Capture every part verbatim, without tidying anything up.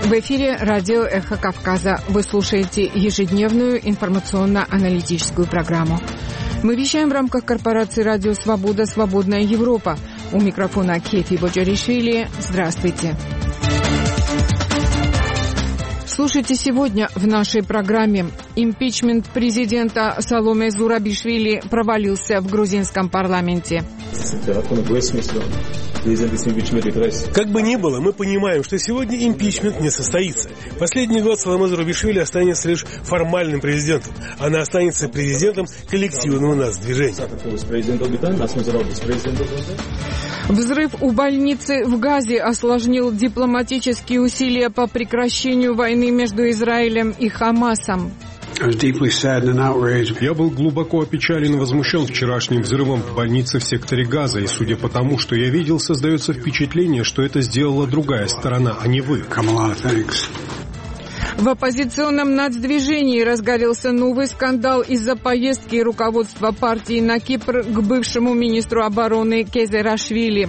В эфире радио «Эхо Кавказа». Вы слушаете ежедневную информационно-аналитическую программу. Мы вещаем в рамках корпорации «Радио Свобода. Свободная Европа». У микрофона Кефи Боджаришвили. Здравствуйте. Слушайте сегодня в нашей программе. Импичмент президента Саломе Зурабишвили провалился в грузинском парламенте. Как бы ни было, мы понимаем, что сегодня импичмент не состоится. Последний год Саломе Зурабишвили останется лишь формальным президентом. Она останется президентом коллективного нас движения. Взрыв у больницы в Газе осложнил дипломатические усилия по прекращению войны между Израилем и Хамасом. Я был глубоко опечален и возмущен вчерашним взрывом в больнице в секторе Газа, и судя по тому, что я видел, создается впечатление, что это сделала другая сторона, а не вы. В оппозиционном нацдвижении разгорелся новый скандал из-за поездки руководства партии на Кипр к бывшему министру обороны Кезерашвили.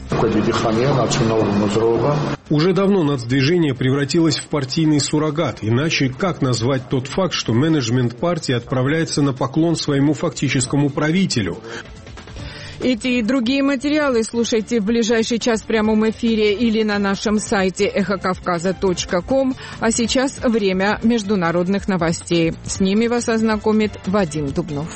Уже давно нацдвижение превратилось в партийный суррогат. Иначе как назвать тот факт, что менеджмент партии отправляется на поклон своему фактическому правителю? Эти и другие материалы слушайте в ближайший час в прямом эфире или на нашем сайте эхо кавказа точка ком. А сейчас время международных новостей. С ними вас ознакомит Вадим Дубнов.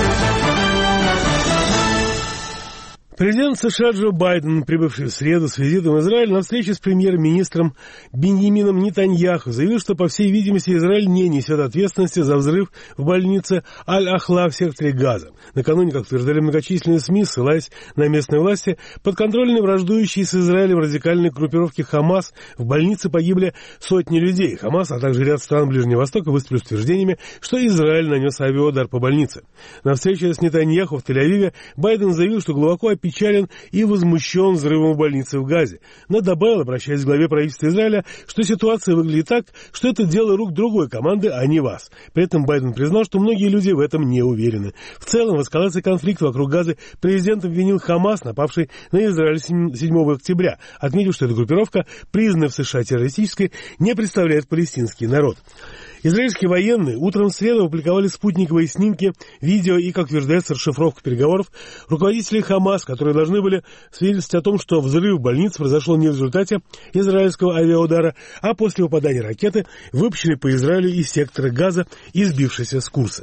Президент США Джо Байден, прибывший в среду с визитом в Израиль, на встрече с премьер-министром Биньямином Нетаньяху заявил, что, по всей видимости, Израиль не несет ответственности за взрыв в больнице Аль-Ахла в секторе Газа. Накануне, как утверждали многочисленные СМИ, ссылаясь на местные власти, подконтрольные враждующие с Израилем радикальной группировки Хамас в больнице погибли сотни людей. Хамас, а также ряд стран Ближнего Востока выступили с утверждениями, что Израиль нанес авиаудар по больнице. На встрече с Нетаньяху в Тель-Авиве Байден заявил, что глубоко опечален печален и возмущен взрывом в больнице в Газе. Но добавил, обращаясь к главе правительства Израиля, что ситуация выглядит так, что это дело рук другой команды, а не вас. При этом Байден признал, что многие люди в этом не уверены. В целом, в эскалации конфликта вокруг Газы президент обвинил Хамас, напавший на Израиль седьмого октября, отметив, что эта группировка, признанная в США террористической, не представляет палестинский народ. Израильские военные утром в среду опубликовали спутниковые снимки, видео и, как утверждается, расшифровку переговоров руководителей Хамас, которые должны были свидетельствовать о том, что взрыв в больнице произошел не в результате израильского авиаудара, а после попадания ракеты, выпущенной по Израилю из сектора Газа и сбившейся с курса.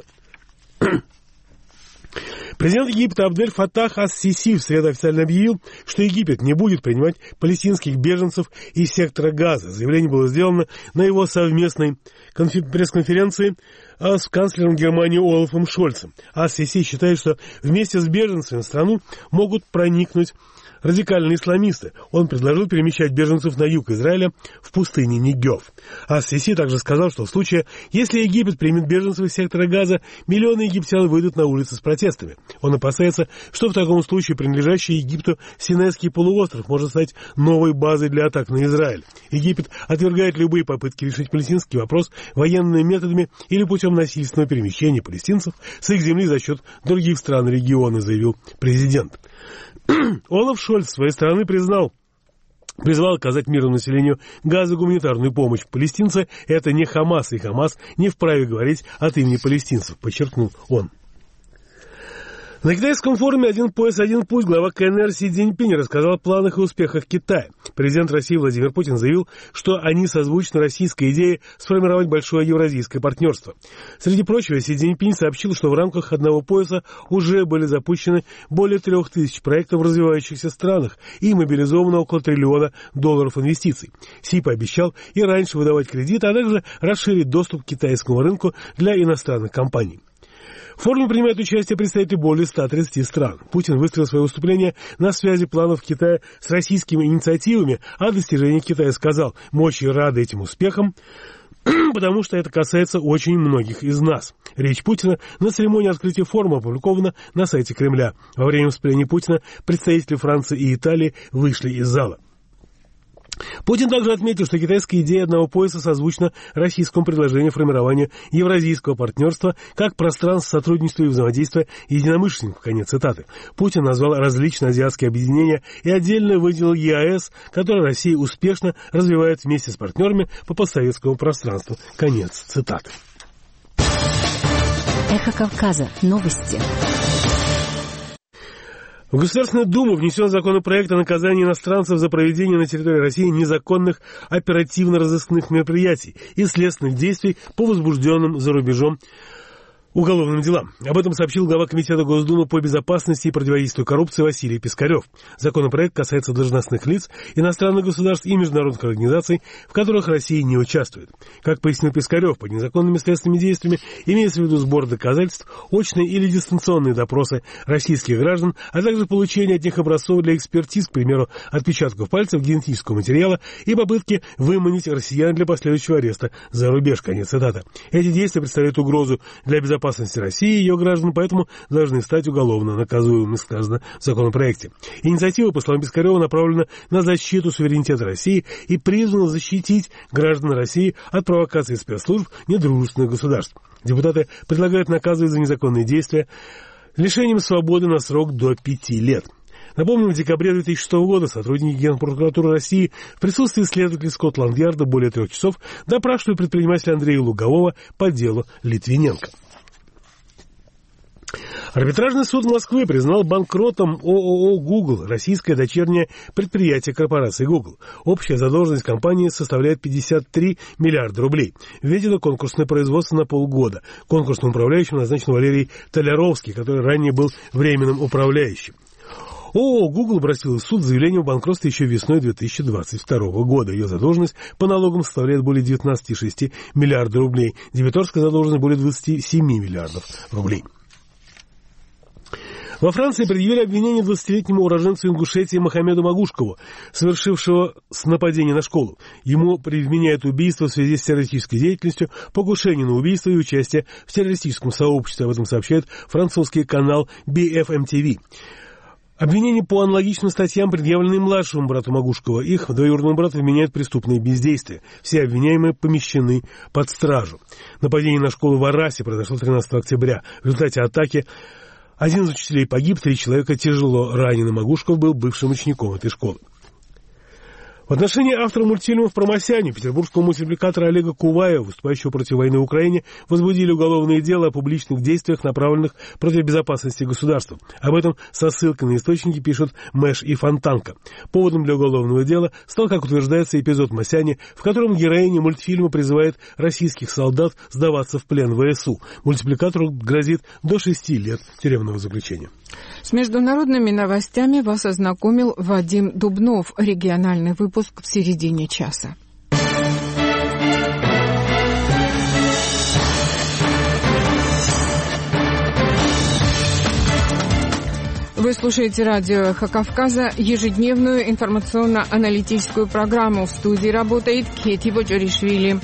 Президент Египта Абдель Фаттах ас-Сиси в среду официально объявил, что Египет не будет принимать палестинских беженцев из сектора Газа. Заявление было сделано на его совместной конф- пресс-конференции с канцлером Германии Олафом Шольцем. ас-Сиси считает, что вместе с беженцами в страну могут проникнуть радикальные исламисты. Он предложил перемещать беженцев на юг Израиля в пустыне Негев. ас-Сиси также сказал, что в случае, если Египет примет беженцев из сектора Газа, миллионы египтян выйдут на улицы с протестами. Он опасается, что в таком случае принадлежащий Египту Синайский полуостров может стать новой базой для атак на Израиль. Египет отвергает любые попытки решить палестинский вопрос военными методами или путем насильственного перемещения палестинцев с их земли за счет других стран региона, заявил президент. Олаф Шольц, с своей стороны, признал, призвал оказать мирному населению Газа гуманитарную помощь. Палестинцы – это не Хамас, и Хамас не вправе говорить от имени палестинцев, подчеркнул он. На китайском форуме «Один пояс, один путь» глава КНР Си Цзиньпинь рассказал о планах и успехах Китая. Президент России Владимир Путин заявил, что они созвучны российской идее сформировать большое евразийское партнерство. Среди прочего, Си Цзиньпинь сообщил, что в рамках одного пояса уже были запущены более трех тысяч проектов в развивающихся странах и мобилизовано около триллиона долларов инвестиций. Си пообещал и раньше выдавать кредиты, а также расширить доступ к китайскому рынку для иностранных компаний. В форуме принимают участие представители более ста тридцати стран. Путин выстроил свое выступление на связи планов Китая с российскими инициативами, а о достижениях Китая сказал: «Мы очень рады этим успехам, потому что это касается очень многих из нас». Речь Путина на церемонии открытия форума опубликована на сайте Кремля. Во время выступления Путина представители Франции и Италии вышли из зала. Путин также отметил, что китайская идея одного пояса созвучна российскому предложению формирования евразийского партнерства как пространства сотрудничества и взаимодействия единомышленников. Конец цитаты. Путин назвал различные азиатские объединения и отдельно выделил ЕАЭС, который Россия успешно развивает вместе с партнерами по постсоветскому пространству. Конец цитаты. Эхо Кавказа. Новости. В Государственную Думу внесен законопроект о наказании иностранцев за проведение на территории России незаконных оперативно-розыскных мероприятий и следственных действий по возбужденным за рубежом уголовным делам. Об этом сообщил глава Комитета Госдумы по безопасности и противодействию коррупции Василий Пискарев. Законопроект касается должностных лиц, иностранных государств и международных организаций, в которых Россия не участвует. Как пояснил Пискарев, под незаконными следственными действиями имеется в виду сбор доказательств, очные или дистанционные допросы российских граждан, а также получение от них образцов для экспертиз, к примеру, отпечатков пальцев, генетического материала и попытки выманить россиян для последующего ареста за рубеж. Конец цитаты. Эти действия представляют угрозу для безопасности России и ее граждан, поэтому должны стать уголовно наказуемыми, сказано в законопроекте. Инициатива, по словам Пискарева, направлена на защиту суверенитета России и призвана защитить граждан России от провокаций спецслужб недружественных государств. Депутаты предлагают наказывать за незаконные действия лишением свободы на срок до пяти лет. Напомним, в декабре две тысячи шестого года сотрудники Генпрокуратуры России в присутствии следователей Скотланд-Ярда более трех часов допрашивали предпринимателя Андрея Лугового по делу Литвиненко. Арбитражный суд Москвы признал банкротом ООО «Гугл», российское дочернее предприятие корпорации «Гугл». Общая задолженность компании составляет пятьдесят три миллиарда рублей. Введено конкурсное производство на полгода. Конкурсным управляющим назначен Валерий Толяровский, который ранее был временным управляющим. ООО «Гугл» обратилась в суд с заявлением о банкротстве еще весной две тысячи двадцать второго года. Ее задолженность по налогам составляет более девятнадцать целых шесть десятых миллиарда рублей. Дебиторская задолженность более двадцать семь миллиардов рублей. Во Франции предъявили обвинение двадцатилетнему уроженцу Ингушетии Мохаммеду Магушкову, совершившего нападение на школу. Ему предъявляют убийство в связи с террористической деятельностью, покушение на убийство и участие в террористическом сообществе. Об этом сообщает французский канал би эф эм ти ви. Обвинения по аналогичным статьям предъявлены младшему брату Магушкова. Их двоюродному брату вменяют преступные бездействия. Все обвиняемые помещены под стражу. Нападение на школу в Арасе произошло тринадцатого октября. В результате атаки один из учителей погиб, три человека тяжело ранены. Магушков был бывшим учеником этой школы. В отношении автора мультфильмов про Масяню, петербургского мультипликатора Олега Куваева, выступающего против войны в Украине, возбудили уголовное дело о публичных действиях, направленных против безопасности государства. Об этом со ссылкой на источники пишут Мэш и Фонтанка. Поводом для уголовного дела стал, как утверждается, эпизод Масяни, в котором героиня мультфильма призывает российских солдат сдаваться в плен вэ эс у. Мультипликатору грозит до шести лет тюремного заключения. С международными новостями вас ознакомил Вадим Дубнов. Региональный выпуск в середине часа. Вы слушаете радио «Эхо Кавказа», ежедневную информационно-аналитическую программу. В студии работает Кети Боджоришвили.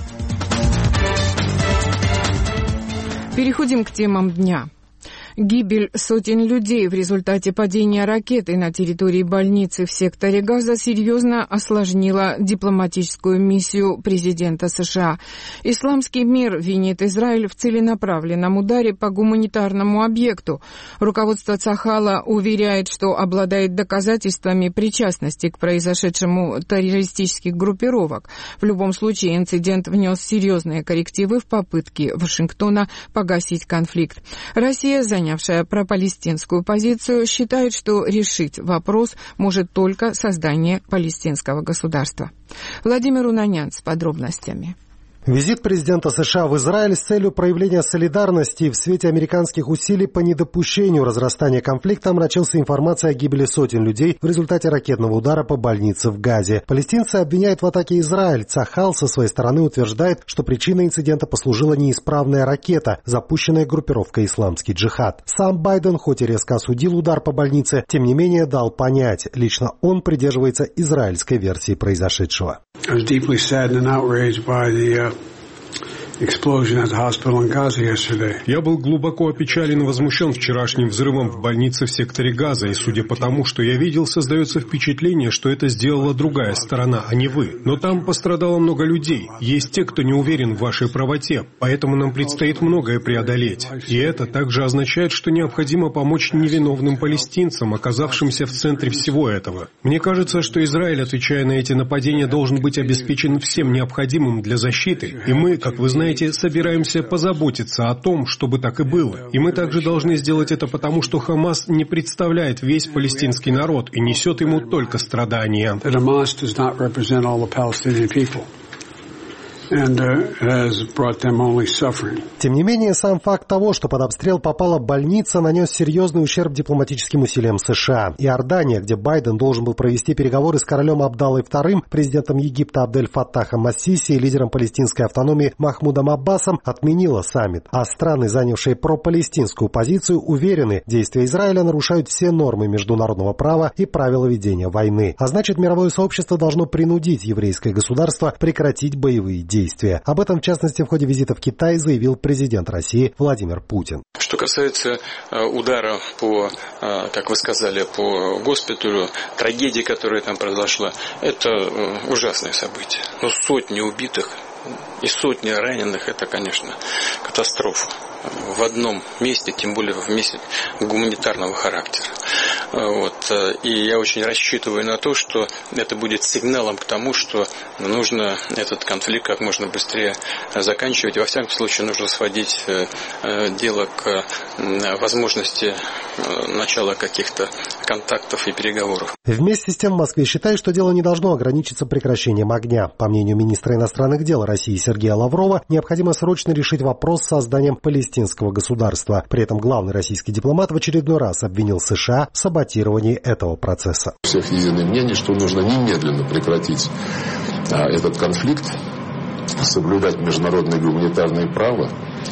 Переходим к темам дня. Гибель сотен людей в результате падения ракеты на территории больницы в секторе Газа серьезно осложнила дипломатическую миссию президента США. Исламский мир винит Израиль в целенаправленном ударе по гуманитарному объекту. Руководство Цахала уверяет, что обладает доказательствами причастности к произошедшему террористических группировок. В любом случае, инцидент внес серьезные коррективы в попытки Вашингтона погасить конфликт. Россия, занявшая пропалестинскую позицию, считает, что решить вопрос может только создание палестинского государства. Владимир Унанян с подробностями. Визит президента США в Израиль с целью проявления солидарности в свете американских усилий по недопущению разрастания конфликта омрачился информацией о гибели сотен людей в результате ракетного удара по больнице в Газе. Палестинцы обвиняют в атаке Израиль. Цахал со своей стороны утверждает, что причиной инцидента послужила неисправная ракета, запущенная группировкой «Исламский джихад». Сам Байден, хоть и резко осудил удар по больнице, тем не менее дал понять, лично он придерживается израильской версии произошедшего. Я был глубоко опечален и возмущен вчерашним взрывом в больнице в секторе Газа, и судя по тому, что я видел, создается впечатление, что это сделала другая сторона, а не вы. Но там пострадало много людей. Есть те, кто не уверен в вашей правоте, поэтому нам предстоит многое преодолеть. И это также означает, что необходимо помочь невиновным палестинцам, оказавшимся в центре всего этого. Мне кажется, что Израиль, отвечая на эти нападения, должен быть обеспечен всем необходимым для защиты. И мы, как вы знаете, собираемся позаботиться о том, чтобы так и было. И мы также должны сделать это потому, что Хамас не представляет весь палестинский народ и несет ему только страдания. And, uh, has brought them only suffering. Тем не менее, сам факт того, что под обстрел попала больница, нанес серьезный ущерб дипломатическим усилиям США. Иордания, где Байден должен был провести переговоры с королем Абдаллой вторым, президентом Египта Абдель-Фаттахом ас-Сиси и лидером палестинской автономии Махмудом Аббасом, отменила саммит. А страны, занявшие пропалестинскую позицию, уверены, действия Израиля нарушают все нормы международного права и правила ведения войны. А значит, мировое сообщество должно принудить еврейское государство прекратить боевые действия. действия. Об этом, в частности, в ходе визита в Китай заявил президент России Владимир Путин. Что касается э, удара по, э, как вы сказали, по госпиталю, трагедии, которая там произошла, это э, ужасное событие. Но сотни убитых и сотни раненых, это, конечно, катастрофа. В одном месте, тем более в месте гуманитарного характера. Вот. И я очень рассчитываю на то, что это будет сигналом к тому, что нужно этот конфликт как можно быстрее заканчивать. Во всяком случае, нужно сводить дело к возможности начала каких-то контактов и переговоров. Вместе с тем в Москве считают, что дело не должно ограничиться прекращением огня. По мнению министра иностранных дел России Сергея Лаврова, необходимо срочно решить вопрос с созданием палестинского государства. При этом главный российский дипломат в очередной раз обвинил США в саботировании этого процесса. У всех единое мнение, что нужно немедленно прекратить а, этот конфликт, соблюдать международное гуманитарное право,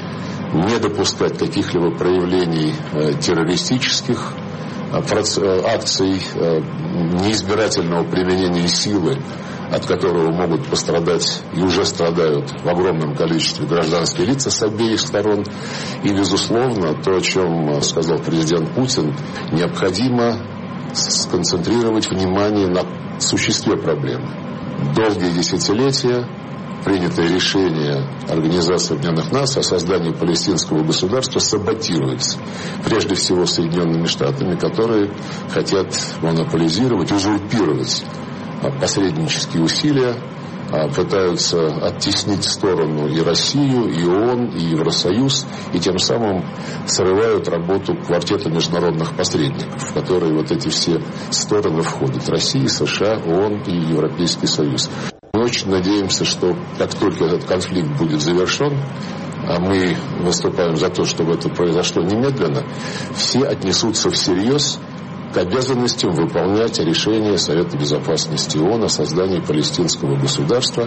не допускать каких-либо проявлений а, террористических а, проц... акций, а, неизбирательного применения силы, от которого могут пострадать и уже страдают в огромном количестве гражданские лица с обеих сторон. И, безусловно, то, о чем сказал президент Путин, необходимо сконцентрировать внимание на существе проблемы. Долгие десятилетия принятое решение Организации Объединенных Наций о создании палестинского государства саботируется. Прежде всего Соединенными Штатами, которые хотят монополизировать, узурпировать посреднические усилия, пытаются оттеснить в сторону и Россию, и ООН, и Евросоюз, и тем самым срывают работу квартета международных посредников, в которые вот эти все стороны входят: Россия, США, ООН и Европейский Союз. Мы очень надеемся, что как только этот конфликт будет завершен, а мы выступаем за то, чтобы это произошло немедленно, все отнесутся всерьез к обязанностям выполнять решение Совета Безопасности ООН о создании палестинского государства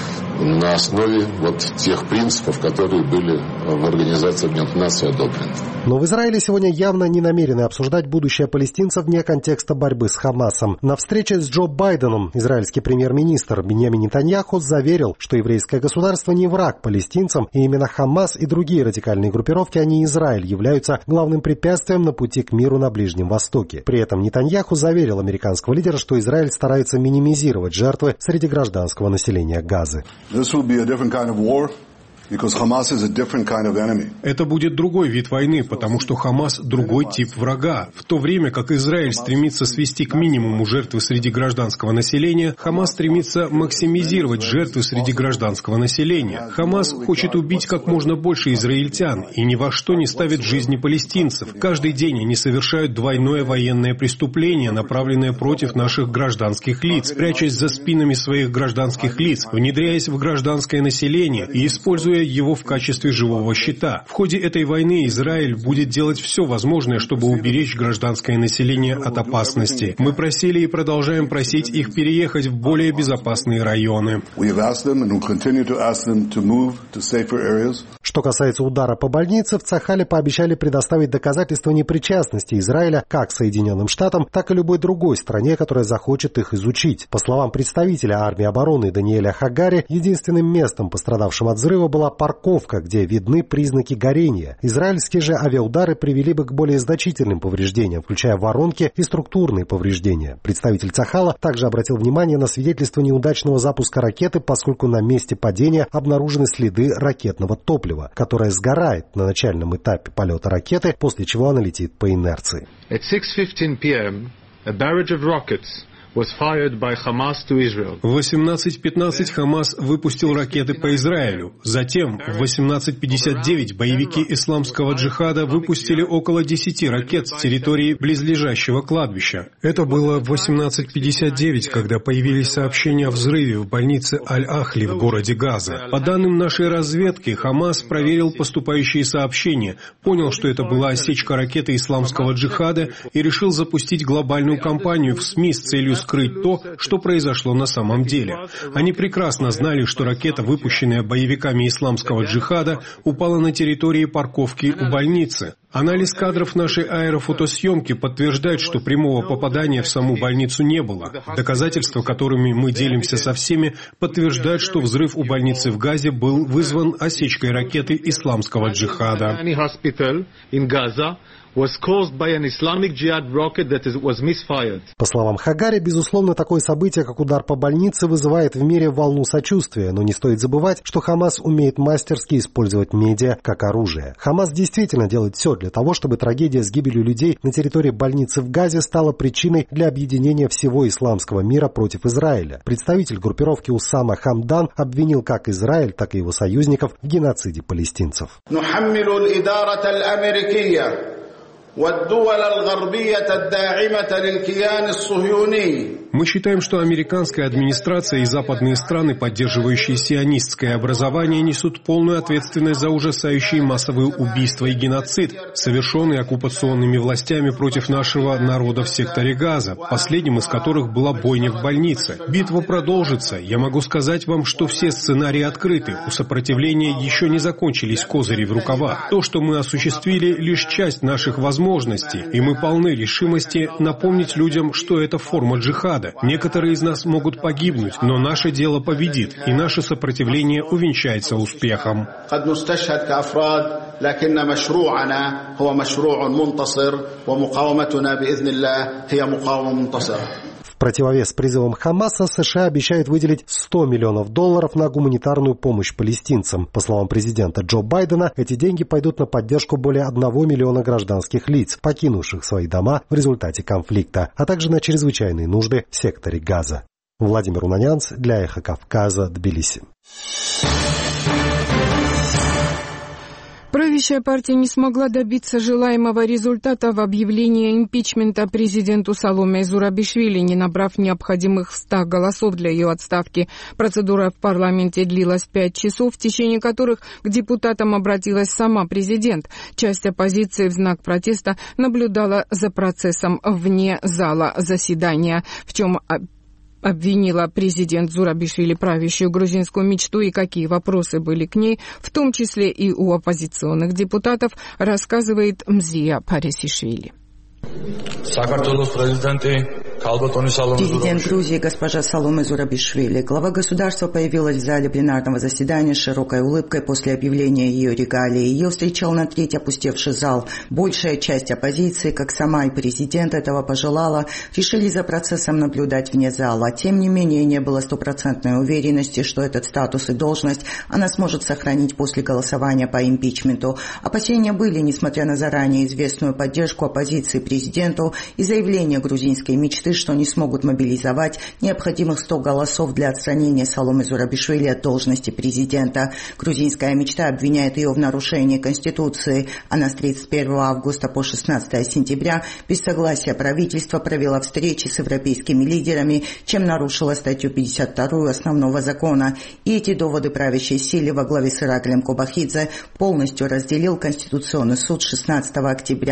на основе вот тех принципов, которые были в Организации Объединенных Наций одобрены. Но в Израиле сегодня явно не намерены обсуждать будущее палестинцев вне контекста борьбы с Хамасом. На встрече с Джо Байденом израильский премьер-министр Биньямин Нетаньяху заверил, что еврейское государство не враг палестинцам, и именно Хамас и другие радикальные группировки, а не Израиль, являются главным препятствием на пути к миру на Ближнем Востоке. При этом Нетаньяху заверил американского лидера, что Израиль старается минимизировать жертвы среди гражданского населения Газы. Это будет другой вид войны, потому что Хамас – другой тип врага. В то время как Израиль стремится свести к минимуму жертвы среди гражданского населения, Хамас стремится максимизировать жертвы среди гражданского населения. Хамас хочет убить как можно больше израильтян и ни во что не ставит жизни палестинцев. Каждый день они совершают двойное военное преступление, направленное против наших гражданских лиц, прячась за спинами своих гражданских лиц, внедряясь в гражданское население и используя его в качестве живого щита. В ходе этой войны Израиль будет делать все возможное, чтобы уберечь гражданское население от опасности. Мы просили и продолжаем просить их переехать в более безопасные районы. Что касается удара по больнице, в Цахале пообещали предоставить доказательства непричастности Израиля как Соединенным Штатам, так и любой другой стране, которая захочет их изучить. По словам представителя армии обороны Даниэля Хагари, единственным местом, пострадавшим от взрыва, была парковка, где видны признаки горения. Израильские же авиаудары привели бы к более значительным повреждениям, включая воронки и структурные повреждения. Представитель Цахала также обратил внимание на свидетельство неудачного запуска ракеты, поскольку на месте падения обнаружены следы ракетного топлива, которое сгорает на начальном этапе полета ракеты, после чего она летит по инерции. At six fifteen p m, a barrage of rockets was fired by Hamas to Israel. В восемнадцать пятнадцать Хамас выпустил ракеты по Израилю. Затем в восемнадцать пятьдесят девять боевики исламского джихада выпустили около десяти ракет с территории близлежащего кладбища. Это было в восемнадцать пятьдесят девять, когда появились сообщения о взрыве в больнице Аль-Ахли в городе Газа. По данным нашей разведки, Хамас проверил поступающие сообщения, понял, что это была осечка ракеты исламского джихада и решил запустить глобальную кампанию в СМИ с целью скрыть то, что произошло на самом деле. Они прекрасно знали, что ракета, выпущенная боевиками исламского джихада, упала на территории парковки у больницы. Анализ кадров нашей аэрофотосъемки подтверждает, что прямого попадания в саму больницу не было. Доказательства, которыми мы делимся со всеми, подтверждают, что взрыв у больницы в Газе был вызван осечкой ракеты исламского джихада. По словам Хагари, безусловно, такое событие, как удар по больнице, вызывает в мире волну сочувствия, но не стоит забывать, что Хамас умеет мастерски использовать медиа как оружие. Хамас действительно делает все для того, чтобы трагедия с гибелью людей на территории больницы в Газе стала причиной для объединения всего исламского мира против Израиля. Представитель группировки Усама Хамдан обвинил как Израиль, так и его союзников в геноциде палестинцев. Мы считаем, что американская администрация и западные страны, поддерживающие сионистское образование, несут полную ответственность за ужасающие массовые убийства и геноцид, совершенные оккупационными властями против нашего народа в секторе Газа, последним из которых была бойня в больнице. Битва продолжится. Я могу сказать вам, что все сценарии открыты. У сопротивления еще не закончились козыри в рукавах. То, что мы осуществили, лишь часть наших возможностей, и мы полны решимости напомнить людям, что это форма джихада. Некоторые из нас могут погибнуть, но наше дело победит, и наше сопротивление увенчается успехом. В противовес призывам Хамаса США обещают выделить сто миллионов долларов на гуманитарную помощь палестинцам. По словам президента Джо Байдена, эти деньги пойдут на поддержку более одного миллиона гражданских лиц, покинувших свои дома в результате конфликта, а также на чрезвычайные нужды в секторе Газа. Владимир Унанянц для Эхо Кавказа, Тбилиси. Правящая партия не смогла добиться желаемого результата в объявлении импичмента президенту Саломе Зурабишвили, не набрав необходимых ста голосов для ее отставки. Процедура в парламенте длилась пять часов, в течение которых к депутатам обратилась сама президент. Часть оппозиции в знак протеста наблюдала за процессом вне зала заседания, в чем обвинила президент Зурабишвили правящую грузинскую мечту и какие вопросы были к ней, в том числе и у оппозиционных депутатов, рассказывает Мзия Парисишвили. Президент Грузии госпожа Саломе Зурабишвили. Глава государства появилась в зале пленарного заседания с широкой улыбкой после объявления ее регалий. Ее встречал на треть опустевший зал. Большая часть оппозиции, как сама и президент этого пожелала, решили за процессом наблюдать вне зала. Тем не менее, не было стопроцентной уверенности, что этот статус и должность она сможет сохранить после голосования по импичменту. Опасения были, несмотря на заранее известную поддержку оппозиции президенту и заявление грузинской мечты, что не смогут мобилизовать необходимых сто голосов для отстранения Саломе Зурабишвили от должности президента. Грузинская мечта обвиняет ее в нарушении Конституции. Она с тридцать первого августа по шестнадцатое сентября без согласия правительства провела встречи с европейскими лидерами, чем нарушила статью пятьдесят вторую основного закона. И эти доводы правящей силы во главе с Ираклием Кобахидзе полностью разделил Конституционный суд шестнадцатого октября.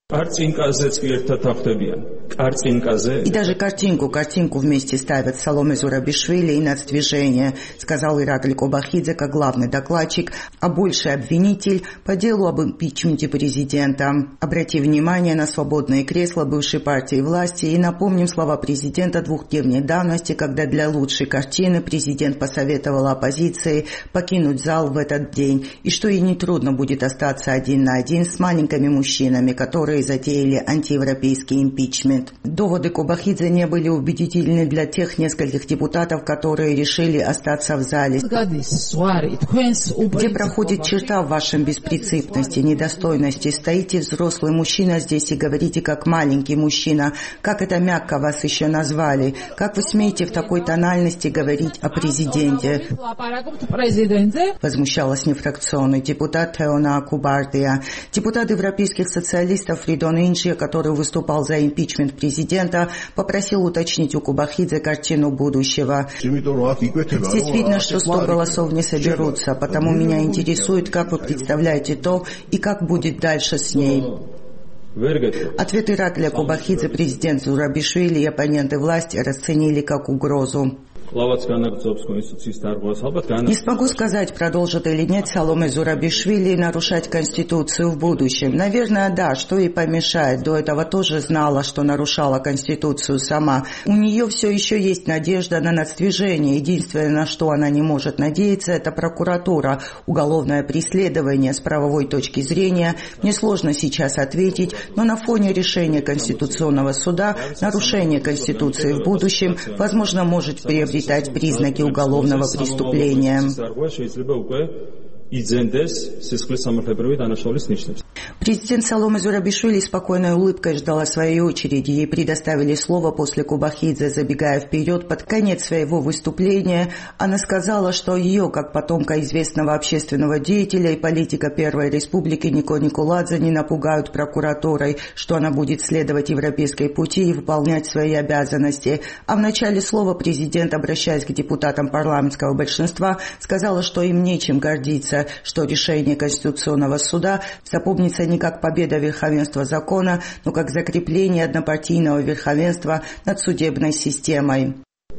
И даже картинку, картинку вместе ставят Саломе Зурабишвили и нацдвижение, сказал Ираклий Кобахидзе как главный докладчик, а больший обвинитель по делу об импичменте президента. Обрати внимание на свободное кресло бывшей партии власти и напомним слова президента двухдневной давности, когда для лучшей картины президент посоветовал оппозиции покинуть зал в этот день, и что ей нетрудно будет остаться один на один с маленькими мужчинами, которые затеяли антиевропейский импичмент. Доводы Кобахидзе не были убедительны для тех нескольких депутатов, которые решили остаться в зале. Где проходит черта в вашем беспринципности, недостойности? Стоите взрослый мужчина здесь и говорите как маленький мужчина. Как это мягко вас еще назвали? Как вы смеете в такой тональности говорить о президенте? Возмущалась нефракционный депутат Теона Акубардия. Депутат европейских социалистов Фридон Инджи, который выступал за импичмент президента, попросил уточнить у Кобахидзе картину будущего. Здесь видно, что сто голосов не соберутся, потому меня интересует, как вы представляете то и как будет дальше с ней. Ответ Ираклия Кобахидзе президент Зурабишвили и оппоненты власти расценили как угрозу. Не смогу сказать, продолжит или нет Саломе Зурабишвили нарушать Конституцию в будущем. Наверное, да, что ей помешает. До этого тоже знала, что нарушала Конституцию сама. У нее все еще есть надежда на нацдвижение. Единственное, на что она не может надеяться, это прокуратура. Уголовное преследование с правовой точки зрения. Мне сложно сейчас ответить, но на фоне решения Конституционного суда нарушение Конституции в будущем, возможно, может приобрести признаки уголовного преступления. Президент Саломе Зурабишвили спокойной улыбкой ждала своей очереди. Ей предоставили слово после Кобахидзе. Забегая вперед, под конец своего выступления, она сказала, что ее, как потомка известного общественного деятеля и политика Первой Республики Нико Николадзе, не напугают прокуратурой, что она будет следовать европейской пути и выполнять свои обязанности. А в начале слова президент, обращаясь к депутатам парламентского большинства, сказала, что им нечем гордиться, что решение Конституционного суда запомнится не как победа верховенства закона, но как закрепление однопартийного верховенства над судебной системой.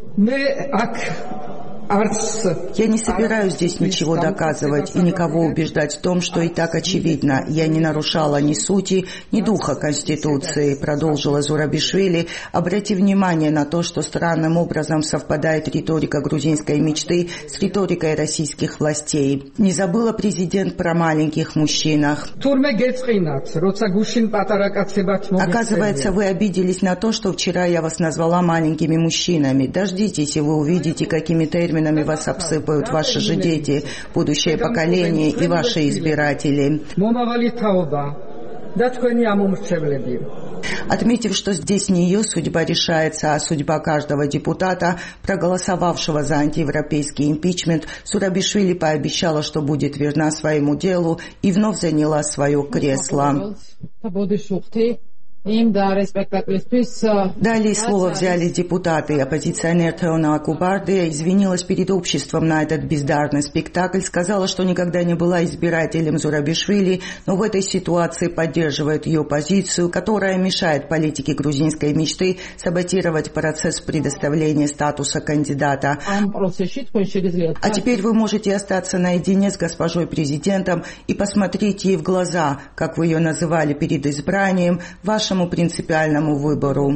Я не собираюсь здесь ничего доказывать и никого убеждать в том, что и так очевидно. Я не нарушала ни сути, ни духа Конституции, продолжила Зурабишвили. Обрати внимание на то, что странным образом совпадает риторика грузинской мечты с риторикой российских властей. Не забыла президент про маленьких мужчинах. Оказывается, вы обиделись на то, что вчера я вас назвала маленькими мужчинами. Дождитесь, и вы увидите, какими терминами вас обсыпают ваши же дети, будущее поколение и ваши избиратели. Отметив, что здесь не ее судьба решается, а судьба каждого депутата, проголосовавшего за антиевропейский импичмент, Зурабишвили пообещала, что будет верна своему делу и вновь заняла свое кресло. Далее слово взяли депутаты. Оппозиционер Теона Акубардия извинилась перед обществом на этот бездарный спектакль, сказала, что никогда не была избирателем Зурабишвили, но в этой ситуации поддерживает ее позицию, которая мешает политике грузинской мечты саботировать процесс предоставления статуса кандидата. А теперь вы можете остаться наедине с госпожой президентом и посмотреть ей в глаза, как вы ее называли перед избранием, вашему принципиальному выбору.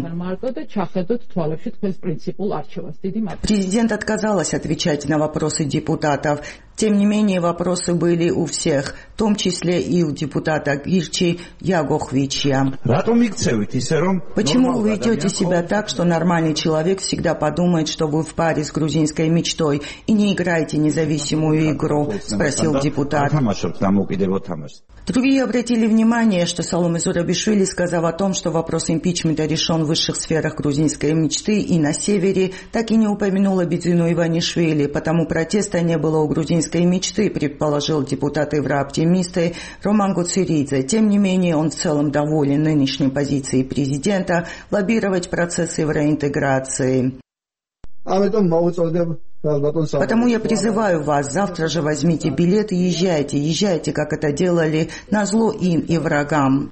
Президент отказалась отвечать на вопросы депутатов. Тем не менее, вопросы были у всех, в том числе и у депутата Гирчи Ягохвича. Почему вы ведете себя так, что нормальный человек всегда подумает, что вы в паре с грузинской мечтой и не играете независимую игру? Спросил депутат. Другие обратили внимание, что Саломе Зурабишвили, сказав о том, что вопрос импичмента решен в высших сферах грузинской мечты и на севере, так и не упомянула Бедзину Иванишвили, потому протеста не было у грузинской мечты, предположил депутат еврооптимисты Роман Гуцеридзе. Тем не менее, он в целом доволен нынешней позицией президента лоббировать процесс евроинтеграции. Потому я призываю вас, завтра же возьмите билет и езжайте, езжайте, как это делали, назло им и врагам.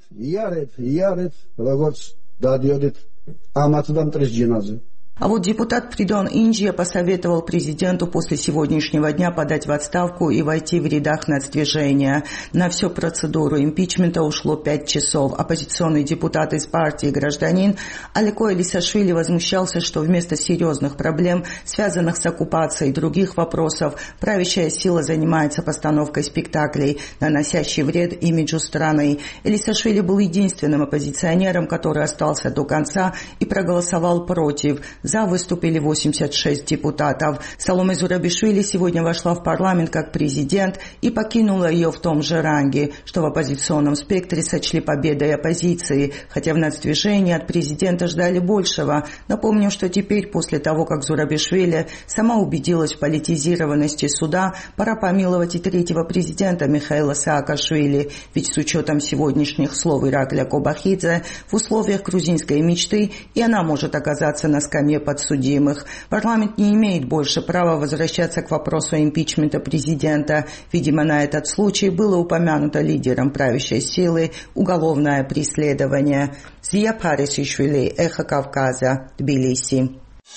А вот депутат Придон Инджия посоветовал президенту после сегодняшнего дня подать в отставку и войти в рядах нацдвижения. На всю процедуру импичмента ушло пять часов. Оппозиционный депутат из партии «Гражданин» Алеко Элисашвили возмущался, что вместо серьезных проблем, связанных с оккупацией и других вопросов, правящая сила занимается постановкой спектаклей, наносящих вред имиджу страны. Элисашвили был единственным оппозиционером, который остался до конца и проголосовал против. За выступили восемьдесят шесть депутатов. Саломе Зурабишвили сегодня вошла в парламент как президент и покинула ее в том же ранге, что в оппозиционном спектре сочли победой оппозиции, хотя в нацдвижении от президента ждали большего. Напомню, что теперь, после того, как Зурабишвили сама убедилась в политизированности суда, пора помиловать и третьего президента Михаила Саакашвили, ведь с учетом сегодняшних слов Иракля Кобахидзе, в условиях грузинской мечты и она может оказаться на скамье подсудимых. Парламент не имеет больше права возвращаться к вопросу импичмента президента. Видимо, на этот случай было упомянуто лидером правящей силы уголовное преследование. Зия Парисишвили, Эхо Кавказа, Тбилиси.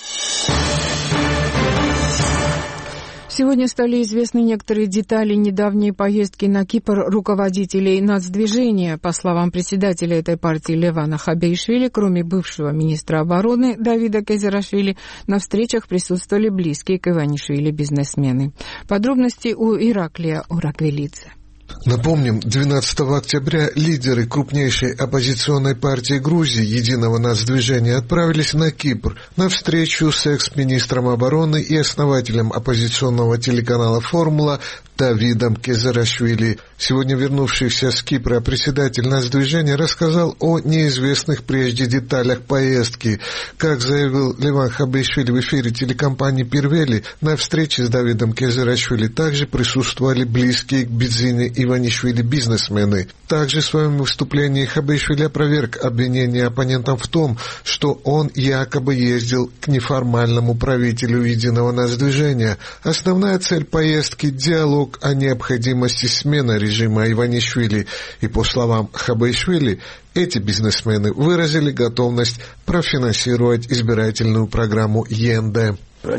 Сегодня стали известны некоторые детали недавней поездки на Кипр руководителей нацдвижения. По словам председателя этой партии Левана Хабейшвили, кроме бывшего министра обороны Давида Кезерашвили, на встречах присутствовали близкие к Иванишвили бизнесмены. Подробности у Ираклия Ураквелидзе. Напомним, двенадцатого октября лидеры крупнейшей оппозиционной партии Грузии «Единого нацдвижения» отправились на Кипр на встречу с экс-министром обороны и основателем оппозиционного телеканала «Формула» Давидом Кезерашвили. Сегодня вернувшийся с Кипра председатель нацдвижения рассказал о неизвестных прежде деталях поездки. Как заявил Леван Хабейшвили в эфире телекомпании «Пирвели», на встрече с Давидом Кезерашвили также присутствовали близкие к Бидзине Иванишвили бизнесмены. Также в своем выступлении Хабейшвили опроверг обвинение оппонентам в том, что он якобы ездил к неформальному правителю Единого нацдвижения. Основная цель поездки – диалог о необходимости смены режима Иванишвили, и по словам Хабейшвили, эти бизнесмены выразили готовность профинансировать избирательную программу ЕНД.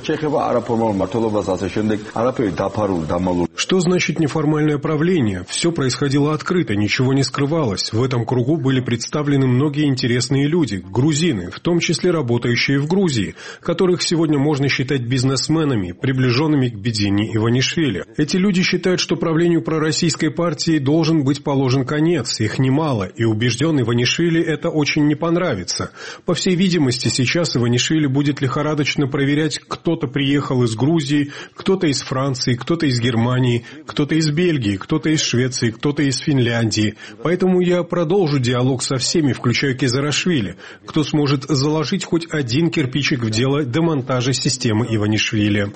Что значит неформальное правление? Все происходило открыто, ничего не скрывалось. В этом кругу были представлены многие интересные люди, грузины, в том числе работающие в Грузии, которых сегодня можно считать бизнесменами, приближенными к Бидзине Иванишвили. Эти люди считают, что правлению пророссийской партии должен быть положен конец, их немало, и убежден Иванишвили это очень не понравится. По всей видимости, сейчас Иванишвили будет лихорадочно проверять, кто-то приехал из Грузии, кто-то из Франции, кто-то из Германии, кто-то из Бельгии, кто-то из Швеции, кто-то из Финляндии. Поэтому я продолжу диалог со всеми, включая Кезерашвили, кто сможет заложить хоть один кирпичик в дело демонтажа системы Иванишвили.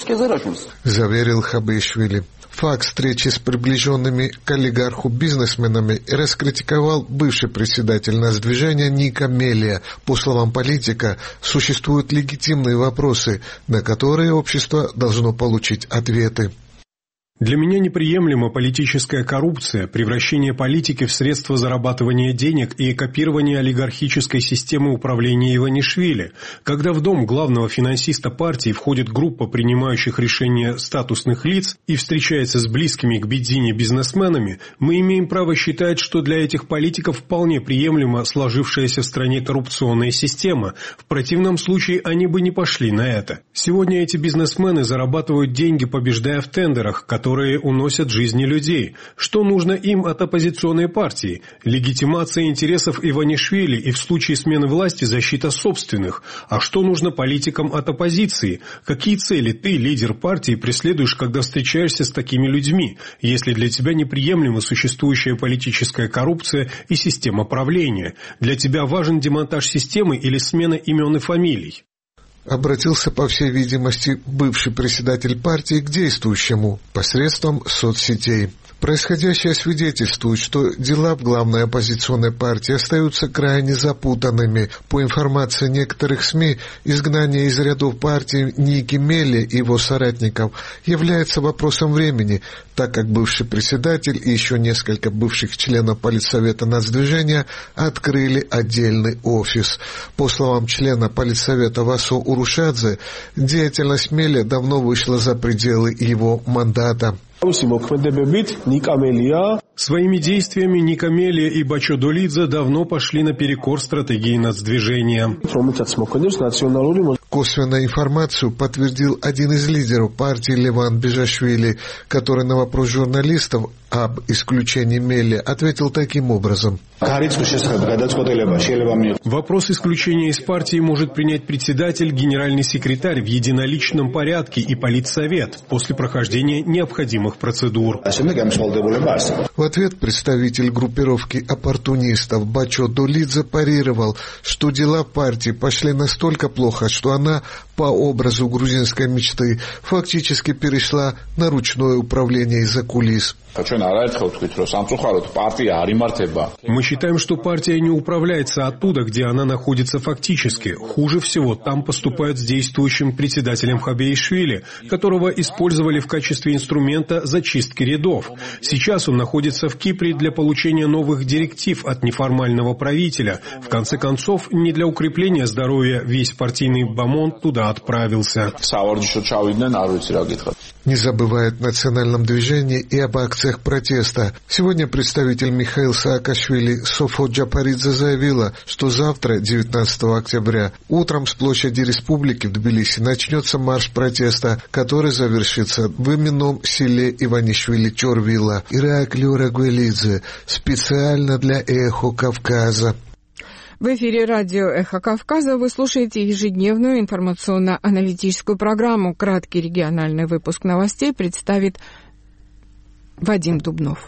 Заверил Хабейшвили. Факт встречи с приближенными к олигарху бизнесменами раскритиковал бывший председатель нацдвижения Ника Мелия. По словам политика, существуют легитимные вопросы, на которые общество должно получить ответы. Для меня неприемлема политическая коррупция, превращение политики в средство зарабатывания денег и копирование олигархической системы управления Иванишвили. Когда в дом главного финансиста партии входит группа принимающих решения статусных лиц и встречается с близкими к Бидзине бизнесменами, мы имеем право считать, что для этих политиков вполне приемлема сложившаяся в стране коррупционная система. В противном случае они бы не пошли на это. Сегодня эти бизнесмены зарабатывают деньги, побеждая в тендерах, которые которые уносят жизни людей. Что нужно им от оппозиционной партии? Легитимация интересов Иванишвили и в случае смены власти защита собственных. А что нужно политикам от оппозиции? Какие цели ты, лидер партии, преследуешь, когда встречаешься с такими людьми, если для тебя неприемлема существующая политическая коррупция и система правления? Для тебя важен демонтаж системы или смена имен и фамилий? Обратился, по всей видимости, бывший председатель партии к действующему посредством соцсетей. Происходящее свидетельствует, что дела в главной оппозиционной партии остаются крайне запутанными. По информации некоторых СМИ, изгнание из рядов партии Ники Мелли и его соратников является вопросом времени, так как бывший председатель и еще несколько бывших членов Политсовета Нацдвижения открыли отдельный офис. По словам члена Политсовета Васо Урушадзе, деятельность Мелли давно вышла за пределы его мандата. Своими действиями Ника Мелли и Бачо Долидзе давно пошли наперекор стратегии нацдвижения. Косвенную информацию подтвердил один из лидеров партии Леван Бежашвили, который на вопрос журналистов об исключении Мелли ответил таким образом. Вопрос исключения из партии может принять председатель, генеральный секретарь в единоличном порядке и Политсовет после прохождения необходимых процедур. В ответ представитель группировки оппортунистов Бачо Долидзе парировал, что дела в партии пошли настолько плохо, что она по образу грузинской мечты фактически перешла на ручное управление из-за кулис. Мы считаем, что партия не управляется оттуда, где она находится фактически. Хуже всего там поступают с действующим председателем Хабеишвили, которого использовали в качестве инструмента зачистки рядов. Сейчас он находится в Кипре для получения новых директив от неформального правителя. В конце концов, не для укрепления здоровья весь партийный бомонд туда отправился. Не забывает в национальном движении и об акциях протеста. Сегодня представитель Михаил Саакашвили Софо Джапаридзе заявила, что завтра, девятнадцатого октября, утром с площади Республики в Тбилиси начнется марш протеста, который завершится в именном селе Иванишвили-Чорвила. Ираклий Рагвелидзе специально для «Эхо Кавказа». В эфире радио «Эхо Кавказа» вы слушаете ежедневную информационно-аналитическую программу. Краткий региональный выпуск новостей представит Вадим Дубнов.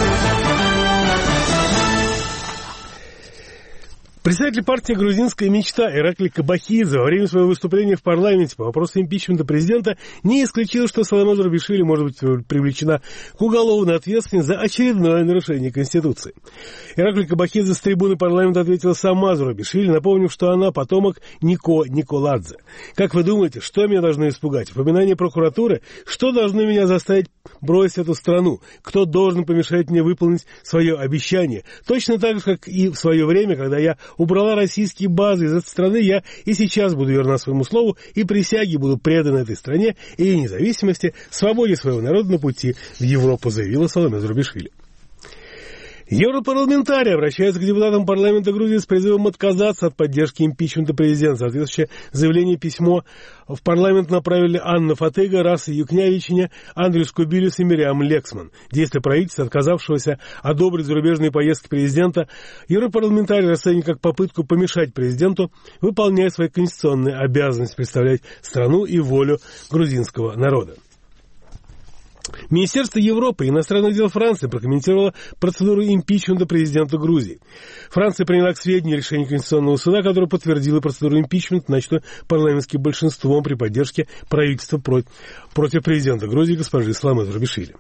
Председатель партии «Грузинская мечта» Ираклий Кабахидзе во время своего выступления в парламенте по вопросу импичмента президента не исключил, что Саломе Зурабишвили может быть привлечена к уголовной ответственности за очередное нарушение Конституции. Ираклий Кабахидзе с трибуны парламента ответила сама Зурабишвили, напомнив, что она потомок Нико Николадзе. Как вы думаете, что меня должно испугать? Упоминание прокуратуры? Что должно меня заставить бросить эту страну? Кто должен помешать мне выполнить свое обещание? Точно так же, как и в свое время, когда я убрала российские базы из этой страны, я и сейчас буду верна своему слову и присяге буду предана этой стране и ее независимости, свободе своего народа на пути в Европу, заявила Саломе Зурабишвили. Европарламентарии обращаются к депутатам парламента Грузии с призывом отказаться от поддержки импичмента президента. Соответствующее заявление письмо в парламент направили Анна Фатыга, Раса Юкнявичиня, Андрюс Кубилюс и Мириам Лексман. Действия правительства, отказавшегося одобрить зарубежные поездки президента, европарламентарии расценивают как попытку помешать президенту выполнять свои конституционные обязанности представлять страну и волю грузинского народа. Министерство Европы и иностранных дел Франции прокомментировало процедуру импичмента президента Грузии. Франция приняла к сведению решение Конституционного суда, которое подтвердило процедуру импичмента, начатую парламентским большинством при поддержке правительства против, против президента Грузии госпожи Саломе Зурабишвили.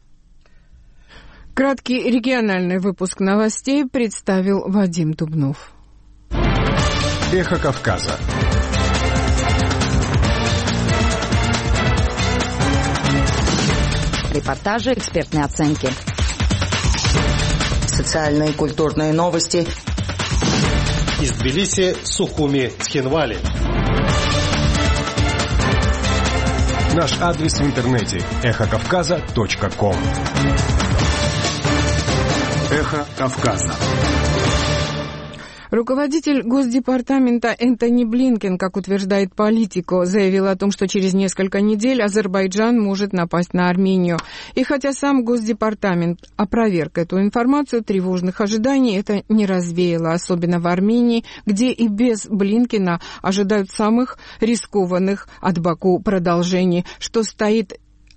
Краткий региональный выпуск новостей представил Вадим Дубнов. Эхо Кавказа. Репортажи, экспертные оценки. Социальные и культурные новости. Из Тбилиси, Сухуми, Цхинвали. Наш адрес в интернете эхо кавказа точка ком. Эхо Кавказа. Руководитель Госдепартамента Энтони Блинкен, как утверждает Политико, заявил о том, что через несколько недель Азербайджан может напасть на Армению. И хотя сам Госдепартамент опроверг эту информацию, тревожных ожиданий это не развеяло, особенно в Армении, где и без Блинкена ожидают самых рискованных от Баку продолжений, что стоит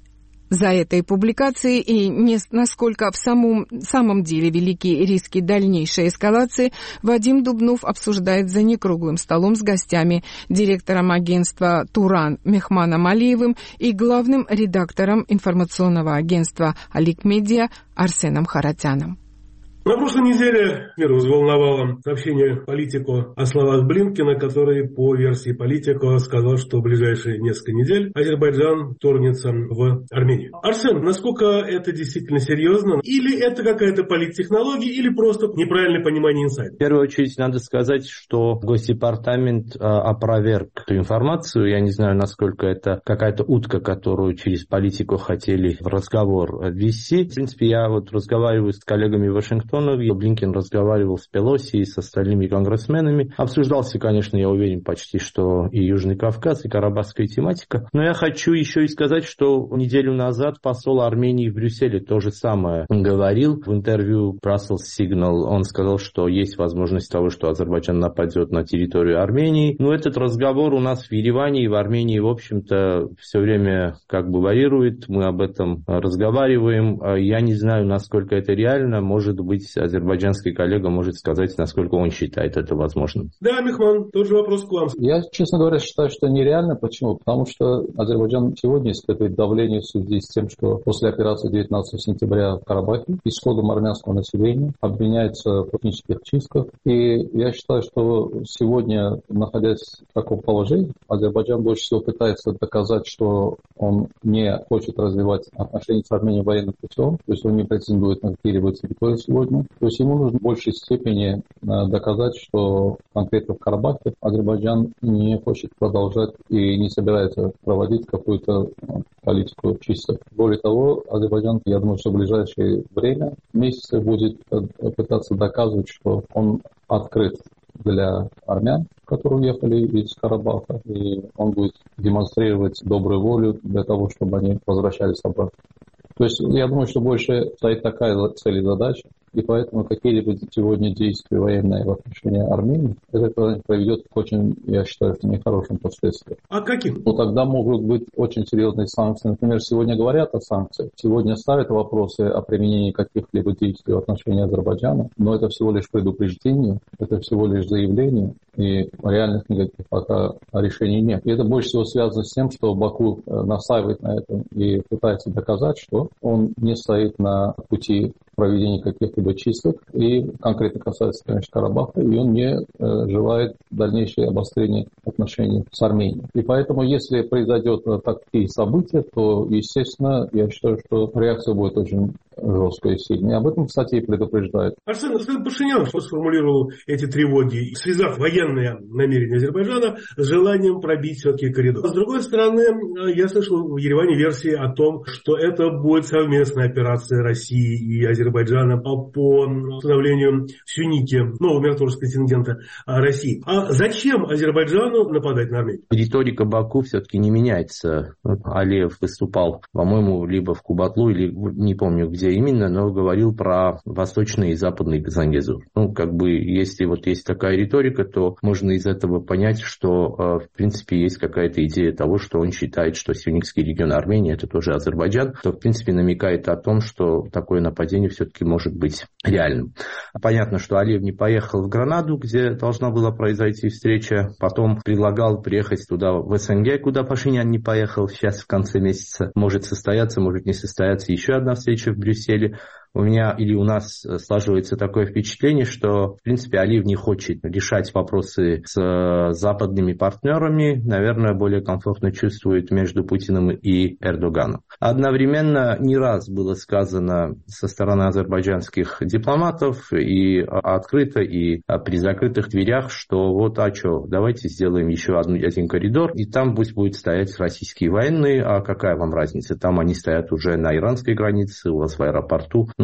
За этой публикацией и не насколько в самом, самом деле велики риски дальнейшей эскалации, Вадим Дубнов обсуждает за некруглым столом с гостями, директором агентства «Туран» Мехманом Алиевым и главным редактором информационного агентства «Алик Медиа» Арсеном Харатяном. На прошлой неделе мир взволновало сообщение Политико о словах Блинкена, который, по версии Политико, сказал, что в ближайшие несколько недель Азербайджан вторгнется в Армению. Арсен, насколько это действительно серьезно? Или это какая-то политтехнология, или просто неправильное понимание инсайда? В первую очередь надо сказать, что Госдепартамент э, опроверг эту информацию. Я не знаю, насколько это какая-то утка, которую через Политико хотели в разговор ввести. В принципе, я вот разговариваю с коллегами в Вашингтоне. Блинкен разговаривал с Пелоси и с остальными конгрессменами. Обсуждался, конечно, я уверен, почти что и Южный Кавказ, и карабахская тематика. Но я хочу еще и сказать, что неделю назад посол Армении в Брюсселе то же самое говорил. В интервью Brussels Signal он сказал, что есть возможность того, что Азербайджан нападет на территорию Армении. Но этот разговор у нас в Ереване и в Армении, в общем-то, все время как бы варьирует. Мы об этом разговариваем. Я не знаю, насколько это реально. Может быть, азербайджанский коллега может сказать, насколько он считает это возможным. Да, Мехман, тот же вопрос к вам. Я, честно говоря, считаю, что нереально. Почему? Потому что Азербайджан сегодня испытывает давление в связи с тем, что после операции девятнадцатого сентября в Карабахе исходом армянского населения обвиняется в этнических чистках. И я считаю, что сегодня, находясь в таком положении, Азербайджан больше всего пытается доказать, что он не хочет развивать отношения с Арменией военным путем, то есть он не претендует на какие-либо территории сегодня. То есть ему нужно в большей степени доказать, что конкретно в Карабахе Азербайджан не хочет продолжать и не собирается проводить какую-то политику чисток. Более того, Азербайджан, я думаю, что в ближайшее время, месяцы будет пытаться доказывать, что он открыт для армян, которые уехали из Карабаха, и он будет демонстрировать добрую волю для того, чтобы они возвращались обратно. То есть я думаю, что больше стоит такая цель и задача, и поэтому какие-либо сегодня действия военные в отношении Армении, это приведет к очень, я считаю, нехорошим последствиям. А каким? Ну, тогда могут быть очень серьезные санкции. Например, сегодня говорят о санкциях, сегодня ставят вопросы о применении каких-либо действий в отношении Азербайджана, но это всего лишь предупреждение, это всего лишь заявление, и реальных никаких пока решений нет. И это больше всего связано с тем, что Баку настаивает на этом и пытается доказать, что он не стоит на пути проведения каких-либо чисток, и конкретно касается, конечно, Карабаха, и он не э, желает дальнейшее обострение отношений с Арменией. И поэтому, если произойдет такие события, то, естественно, я считаю, что реакция будет очень жесткая и сильная. И об этом, кстати, и предупреждает. Арсен, Арсен Пашинян сформулировал эти тревоги, связав военные намерения Азербайджана с желанием пробить все-таки коридор. С другой стороны, я слышал в Ереване версии о том, что это будет совместная операция России и Азербайджана по, по установлению в Сюнике нового миротворческого контингента России. А зачем Азербайджану нападать на Армению? Риторика Баку все-таки не меняется. Алиев выступал, по-моему, либо в Кубатлу, или не помню где именно, но говорил про восточный и западный Зангезур. Ну, как бы, если вот есть такая риторика, то можно из этого понять, что, в принципе, есть какая-то идея того, что он считает, что Сюникский регион Армении — это тоже Азербайджан, то, в принципе, намекает о том, что такое нападение все-таки может быть реальным. Понятно, что Алиев не поехал в Гранаду, где должна была произойти встреча, потом предлагал приехать туда, в СНГ, куда Пашинян не поехал. Сейчас в конце месяца может состояться, может не состояться еще одна встреча в Брюсселе. У меня или у нас сложивается такое впечатление, что, в принципе, Алиев не хочет решать вопросы с западными партнерами, наверное, более комфортно чувствует между Путиным и Эрдоганом. Одновременно не раз было сказано со стороны азербайджанских дипломатов и открыто, и при закрытых дверях, что вот, а что, давайте сделаем еще один коридор, и там пусть будут стоять российские военные, а какая вам разница? Там они стоят уже на иранской границе, у вас в аэропорту.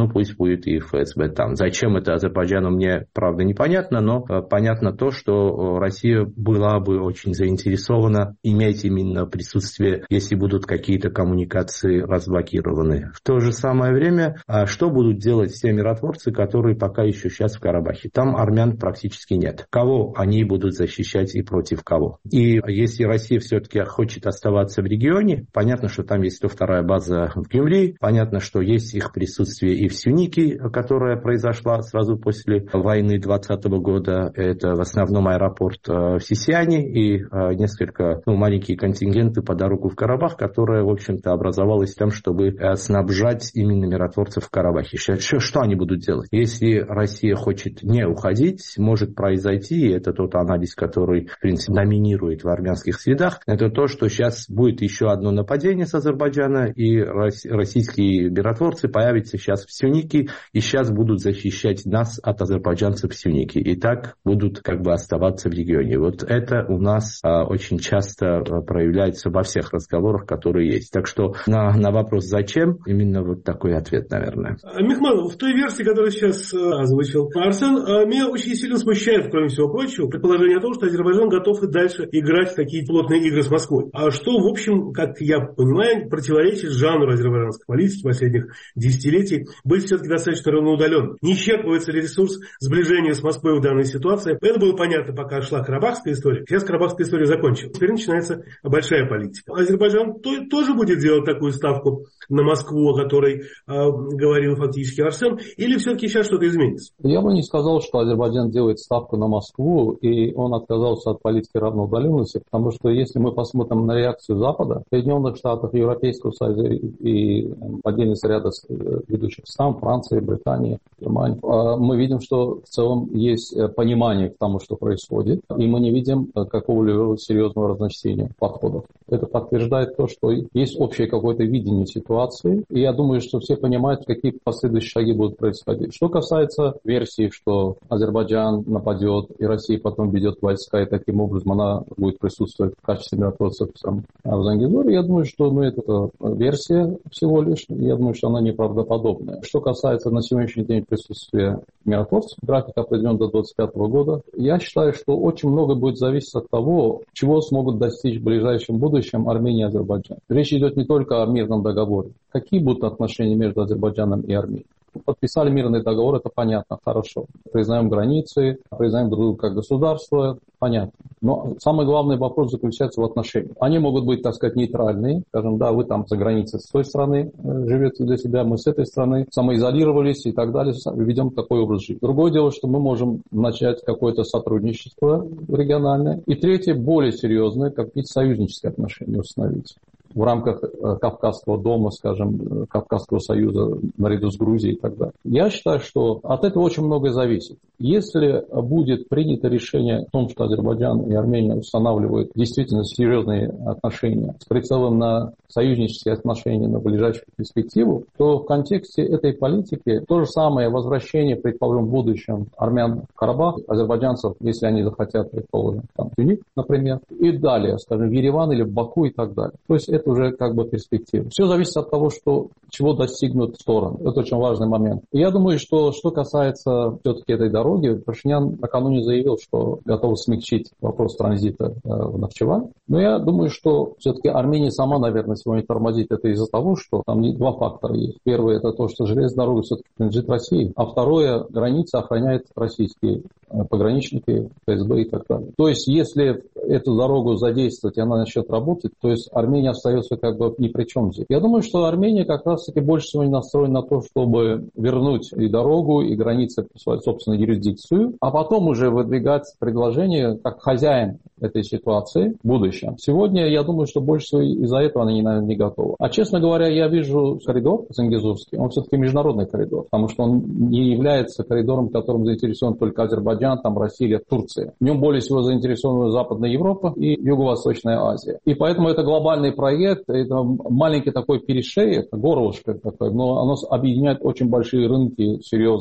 ну пусть будет и эф эс бэ там. Зачем это Азербайджану, мне, правда, непонятно, но понятно то, что Россия была бы очень заинтересована иметь именно присутствие, если будут какие-то коммуникации разблокированы. В то же самое время, что будут делать все миротворцы, которые пока еще сейчас в Карабахе? Там армян практически нет. Кого они будут защищать и против кого? И если Россия все-таки хочет оставаться в регионе, понятно, что там есть сто вторая база в Гюмри, понятно, что есть их присутствие и в Сюнике, которая произошла сразу после войны двадцатого года. Это в основном аэропорт в Сисиане и несколько ну, маленькие контингенты по дорогу в Карабах, которая, в общем-то, образовалась тем, чтобы снабжать именно миротворцев в Карабахе. Что, что они будут делать? Если Россия хочет не уходить, может произойти, и это тот анализ, который, в принципе, доминирует в армянских средах, это то, что сейчас будет еще одно нападение с Азербайджана, и российские миротворцы появятся сейчас в Сюнике, и сейчас будут защищать нас от азербайджанцев в Сюнике. И так будут как бы оставаться в регионе. Вот это у нас а, очень часто проявляется во всех разговорах, которые есть. Так что на, на вопрос «зачем?» именно вот такой ответ, наверное. Мехман, в той версии, которую сейчас озвучил Арсен, меня очень сильно смущает, кроме всего прочего, предположение о том, что Азербайджан готов и дальше играть в такие плотные игры с Москвой. А что, в общем, как я понимаю, противоречит жанру азербайджанской политики последних десятилетий, быть все-таки достаточно равноудаленным. Не исчерпывается ли ресурс сближения с Москвой в данной ситуации? Это было понятно, пока шла карабахская история. Сейчас карабахская история закончилась. Теперь начинается большая политика. Азербайджан то, тоже будет делать такую ставку на Москву, о которой э, говорил фактически Арсен, или все-таки сейчас что-то изменится? Я бы не сказал, что Азербайджан делает ставку на Москву, и он отказался от политики равноудаленности, потому что если мы посмотрим на реакцию Запада, Соединенных Штатов, Европейского Союза и отдельных ряда ведущих стран, Франции, Британии, Германии, мы видим, что в целом есть понимание к тому, что происходит, и мы не видим какого-либо серьезного разночтения подходов. Это подтверждает то, что есть общее какое-то видение ситуации, и я думаю, что все понимают, какие последующие шаги будут происходить. Что касается версии, что Азербайджан нападет, и Россия потом ведет войска, и таким образом она будет присутствовать в качестве миротворцев в Зангезуре, я думаю, что ну, это версия всего лишь, я думаю, что она неправдоподобная. Что касается на сегодняшний день присутствия миротворцев, график определен до двадцать пятого года, я считаю, что очень много будет зависеть от того, чего смогут достичь в ближайшем будущем Армения и Азербайджан. Речь идет не только о мирном договоре. Какие будут отношения между Азербайджаном и Арменией? Подписали мирный договор, это понятно, хорошо. Признаем границы, признаем друг друга как государство, понятно. Но самый главный вопрос заключается в отношениях. Они могут быть, так сказать, нейтральные. Скажем, да, вы там за границей с той страны живете для себя, мы с этой страны самоизолировались и так далее, ведем такой образ жизни. Другое дело, что мы можем начать какое-то сотрудничество региональное. И третье, более серьезное, какие-то союзнические отношения установить. В рамках Кавказского дома, скажем, Кавказского союза, наряду с Грузией и так далее. Я считаю, что от этого очень многое зависит. Если будет принято решение о том, что Азербайджан и Армения устанавливают действительно серьезные отношения с прицелом на союзнические отношения на ближайшую перспективу, то в контексте этой политики то же самое возвращение, предположим, в будущем армян в Карабах, азербайджанцев, если они захотят, предположим, там, Тюник, например, и далее, скажем, в Ереван или в Баку и так далее. То есть это уже как бы перспектива. Все зависит от того, что, чего достигнут стороны. Это очень важный момент. И я думаю, что что касается все-таки этой дороги, Пашинян накануне заявил, что готов смягчить вопрос транзита в Нахчевань. Но я думаю, что все-таки Армения сама, наверное, сегодня тормозит это из-за того, что там два фактора есть. Первый – это то, что железная дорога все-таки принадлежит России. А второе – граница охраняет российские пограничники, ФСБ и так далее. То есть, если эту дорогу задействовать, и она начнет работать, то есть Армения остается как бы ни при чем здесь. Я думаю, что Армения как раз-таки больше всего настроена на то, чтобы вернуть и дорогу, и границы в свою собственную юрисдикцию, а потом уже выдвигать предложение как хозяин этой ситуации в будущем. Сегодня, я думаю, что больше всего из-за этого они, наверное, не готовы. А, честно говоря, я вижу коридор Зангезурский, он все-таки международный коридор, потому что он не является коридором, которым заинтересован только Азербайджан, там Россия или Турция. В нем более всего заинтересована Западная Европа и Юго-Восточная Азия. И поэтому это глобальный проект, это маленький такой перешеек, горлышко такое, но оно объединяет очень большие рынки, серьезные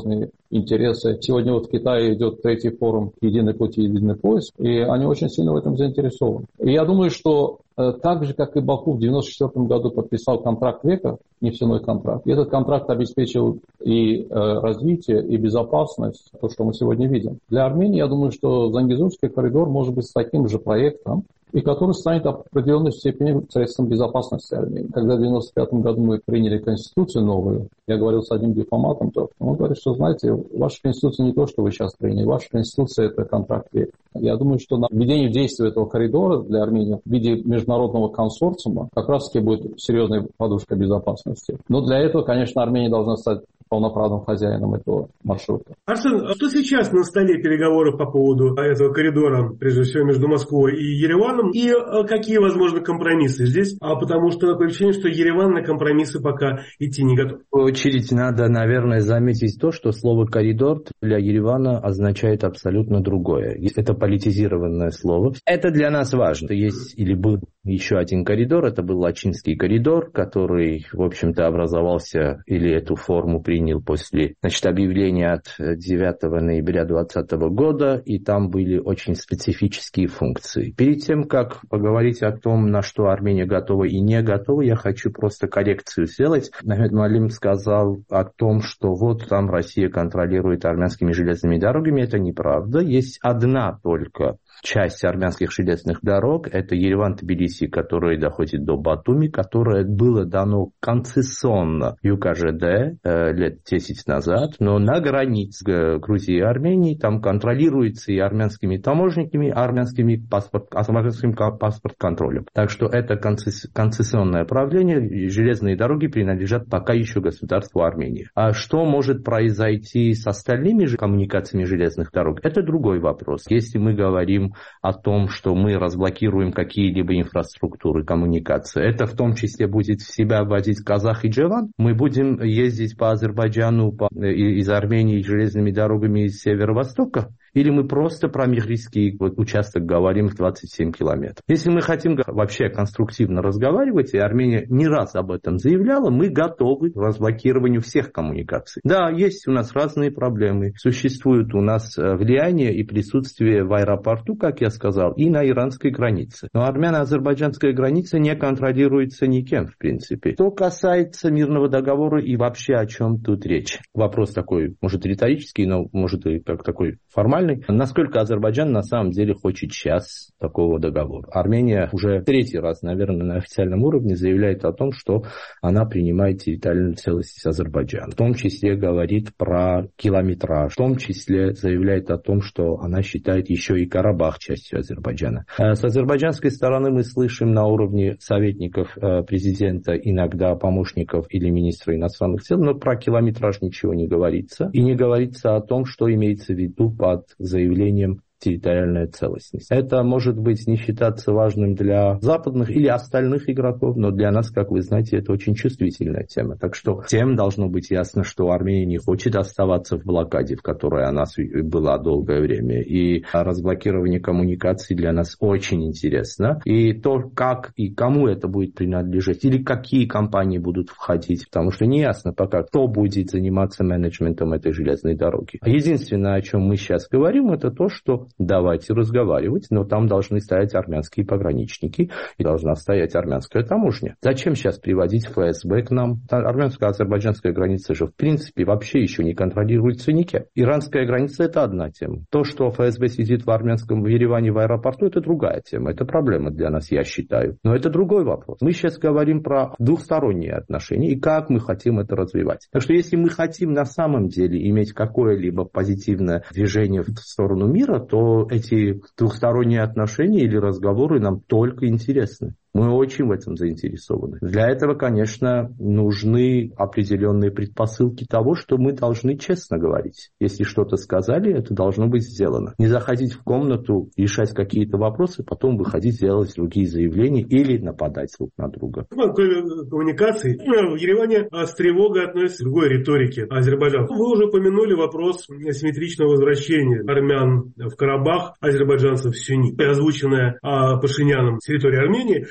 интересы. Сегодня вот в Китае идет третий форум «Единый путь и единый поиск», и они очень сильно в этом заинтересованы. И я думаю, что так же, как и Баку в девяносто четвёртом году подписал контракт века, нефтяной контракт, и этот контракт обеспечил и э, развитие, и безопасность, то, что мы сегодня видим. Для Армении, я думаю, что Зангезурский коридор может быть таким же проектом, и который станет в определенной степени средством безопасности Армении. Когда в девяносто пятом году мы приняли конституцию новую, я говорил с одним дипломатом, то он говорит, что, знаете, ваша конституция не то, что вы сейчас приняли, ваша конституция – это контракт века. Я думаю, что на введение в действие этого коридора для Армении в виде международного консорциума как раз-таки будет серьезная подушка безопасности. Но для этого, конечно, Армения должна стать полноправным хозяином этого маршрута. Арсен, а что сейчас на столе переговоров по поводу этого коридора, прежде всего между Москвой и Ереваном, и какие возможны компромиссы здесь? А потому что такое ощущение, что Ереван на компромиссы пока идти не готов. В очередь надо, наверное, заметить то, что слово «коридор» для Еревана означает абсолютно другое. Это политизированное слово. Это для нас важно. Есть или был еще один коридор, это был Лачинский коридор, который, в общем-то, образовался или эту форму принял после, значит, объявления от девятого ноября двадцатого года, и там были очень специфические функции. Перед тем, как поговорить о том, на что Армения готова и не готова, я хочу просто коррекцию сделать. Мехмед Муалим сказал о том, что вот там Россия контролирует армянскими железными дорогами. Это неправда. Есть одна только часть армянских железных дорог, это Ереван-Тбилиси, которая доходит до Батуми, которое было дано концессионно ЮКЖД э, лет десять назад, но на границе Грузии и Армении там контролируется и армянскими таможниками, армянскими паспорт, армянским паспорт-контролем. Так что это концессионное правление, железные дороги принадлежат пока еще государству Армении. А что может произойти с остальными же коммуникациями железных дорог, это другой вопрос. Если мы говорим о том, что мы разблокируем какие-либо инфраструктуры коммуникации. Это в том числе будет в себя вводить Казах и Джеван. Мы будем ездить по Азербайджану по, из Армении железными дорогами из северо-востока. Или мы просто про Мегрийский вот, участок говорим в двадцать семь километров. Если мы хотим вообще конструктивно разговаривать, и Армения не раз об этом заявляла, мы готовы к разблокированию всех коммуникаций. Да, есть у нас разные проблемы. Существует у нас влияние и присутствие в аэропорту, как я сказал, и на иранской границе. Но армяно-азербайджанская граница не контролируется никем, в принципе. Что касается мирного договора и вообще о чем тут речь? Вопрос такой, может, риторический, но может и как такой формальный. Насколько Азербайджан на самом деле хочет сейчас такого договора? Армения уже третий раз, наверное, на официальном уровне заявляет о том, что она принимает территориальную целостность Азербайджана. В том числе говорит про километраж. В том числе заявляет о том, что она считает еще и Карабах частью Азербайджана. С азербайджанской стороны мы слышим на уровне советников президента, иногда помощников или министра иностранных дел, но про километраж ничего не говорится. И не говорится о том, что имеется в виду под заявлением территориальная целостность. Это может быть не считаться важным для западных или остальных игроков, но для нас, как вы знаете, это очень чувствительная тема. Так что всем должно быть ясно, что Армения не хочет оставаться в блокаде, в которой она была долгое время. И разблокирование коммуникаций для нас очень интересно. И то, как и кому это будет принадлежать, или какие компании будут входить, потому что не ясно пока, кто будет заниматься менеджментом этой железной дороги. Единственное, о чем мы сейчас говорим, это то, что давайте разговаривать, но там должны стоять армянские пограничники и должна стоять армянская таможня. Зачем сейчас приводить ФСБ к нам? Армянско-азербайджанская граница же в принципе вообще еще не контролируется никем. Иранская граница – это одна тема. То, что ФСБ сидит в армянском в Ереване в аэропорту, это другая тема. Это проблема для нас, я считаю. Но это другой вопрос. Мы сейчас говорим про двухсторонние отношения и как мы хотим это развивать. Так что если мы хотим на самом деле иметь какое-либо позитивное движение в сторону мира, то эти двухсторонние отношения или разговоры нам только интересны. Мы очень в этом заинтересованы. Для этого, конечно, нужны определенные предпосылки того, что мы должны честно говорить. Если что-то сказали, это должно быть сделано. Не заходить в комнату, решать какие-то вопросы, потом выходить, делать другие заявления или нападать друг на друга. Кроме коммуникаций, в Ереване с тревогой относятся к другой риторике Азербайджана. Вы уже упомянули вопрос асимметричного возвращения армян в Карабах, азербайджанцев в Сюни, озвученное Пашиняном с территории Армении.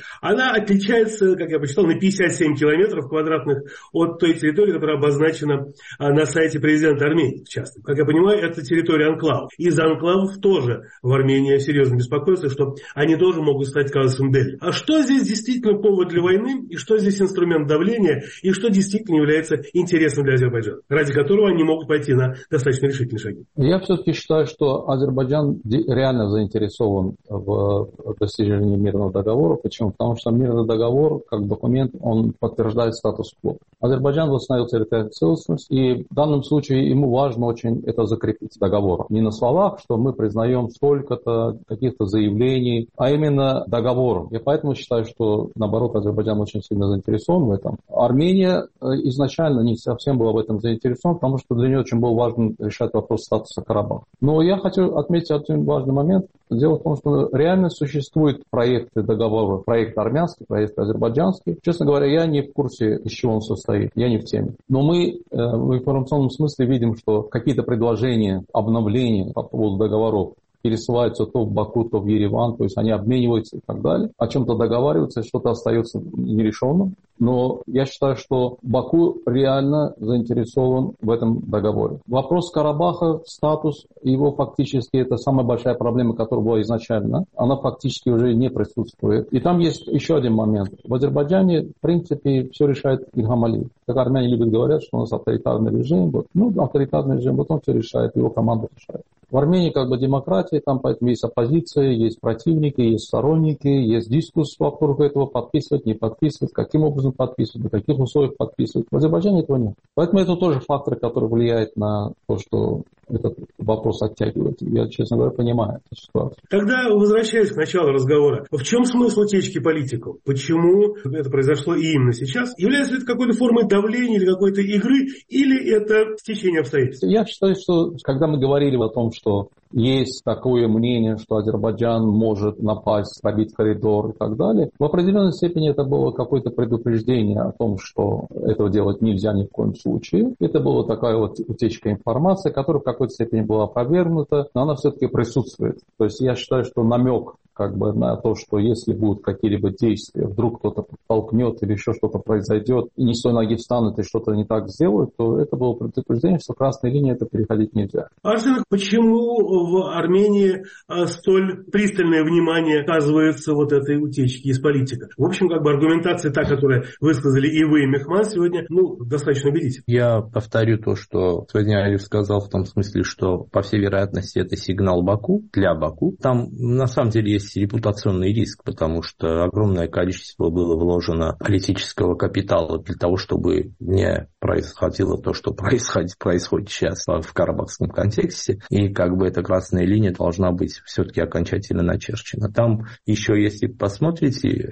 она отличается, как я почитал, на пятьдесят семь километров квадратных от той территории, которая обозначена на сайте президента Армении, в частности. Как я понимаю, это территория анклавов. Из анклавов тоже в Армении серьезно беспокоятся, что они тоже могут стать казусом белли. А что здесь действительно повод для войны, и что здесь инструмент давления, и что действительно является интересным для Азербайджана, ради которого они могмогут пойти на достаточно решительные шаги? Я все-таки считаю, что Азербайджан реально заинтересован в достижении мирного договора. Почему? Потому что мирный договор, как документ, он подтверждает статус-кво. Азербайджан восстановил территориальную целостность, и в данном случае ему важно очень это закрепить договором. Не на словах, что мы признаем столько-то каких-то заявлений, а именно договором. Я поэтому считаю, что, наоборот, Азербайджан очень сильно заинтересован в этом. Армения изначально не совсем была в этом заинтересована, потому что для нее очень был важен решать вопрос статуса Карабаха. Но я хочу отметить один важный момент. Дело в том, что реально существуют проекты договора, проект армянский, проект азербайджанский. Честно говоря, я не в курсе, из чего он состоит, я не в теме. Но мы э, в информационном смысле видим, что какие-то предложения, обновления по поводу договоров пересылаются то в Баку, то в Ереван, то есть они обмениваются и так далее, о чем-то договариваются, что-то остается нерешенным. Но я считаю, что Баку реально заинтересован в этом договоре. Вопрос Карабаха, статус его фактически, это самая большая проблема, которая была изначально, она фактически уже не присутствует. И там есть еще один момент. В Азербайджане, в принципе, все решает Ильхам Алиев. Как армяне любят говорить, что у нас авторитарный режим. Вот. Ну, авторитарный режим, вот он все решает, его команда решает. В Армении как бы демократия, там поэтому есть оппозиция, есть противники, есть сторонники, есть дискуссия вокруг этого, подписывать, не подписывать, каким образом подписывать, на каких условиях подписывать. В Азербайджане этого нет. Поэтому это тоже фактор, который влияет на то, что этот вопрос оттягивает. Я, честно говоря, понимаю эту ситуацию. Тогда, возвращаясь к началу разговора, в чем смысл утечки политиков? Почему это произошло именно сейчас? Является ли это какой-то формой давления или какой-то игры, или это стечение обстоятельств? Я считаю, что когда мы говорили о том, что есть такое мнение, что Азербайджан может напасть, пробить коридор и так далее, в определенной степени это было какое-то предупреждение о том, что этого делать нельзя ни в коем случае. Это была такая вот утечка информации, которая в какой-то степени была опровергнута, но она все-таки присутствует. То есть я считаю, что намек как бы на то, что если будут какие-либо действия, вдруг кто-то подтолкнет или еще что-то произойдет, и не с той ноги встанут и что-то не так сделают, то это было предупреждение, что красной линии это переходить нельзя. Арсен, почему в Армении столь пристальное внимание оказывается вот этой утечки из политика? В общем, как бы аргументация та, которую высказали и вы, и Мехман сегодня, ну, достаточно убедительна. Я повторю то, что сегодня Алиев сказал, в том смысле, что, по всей вероятности, это сигнал Баку, для Баку. Там, на самом деле, есть репутационный риск, потому что огромное количество было вложено политического капитала для того, чтобы не происходило то, что происходит, происходит сейчас в карабахском контексте. И как бы эта красная линия должна быть все-таки окончательно начерчена. Там еще, если посмотрите,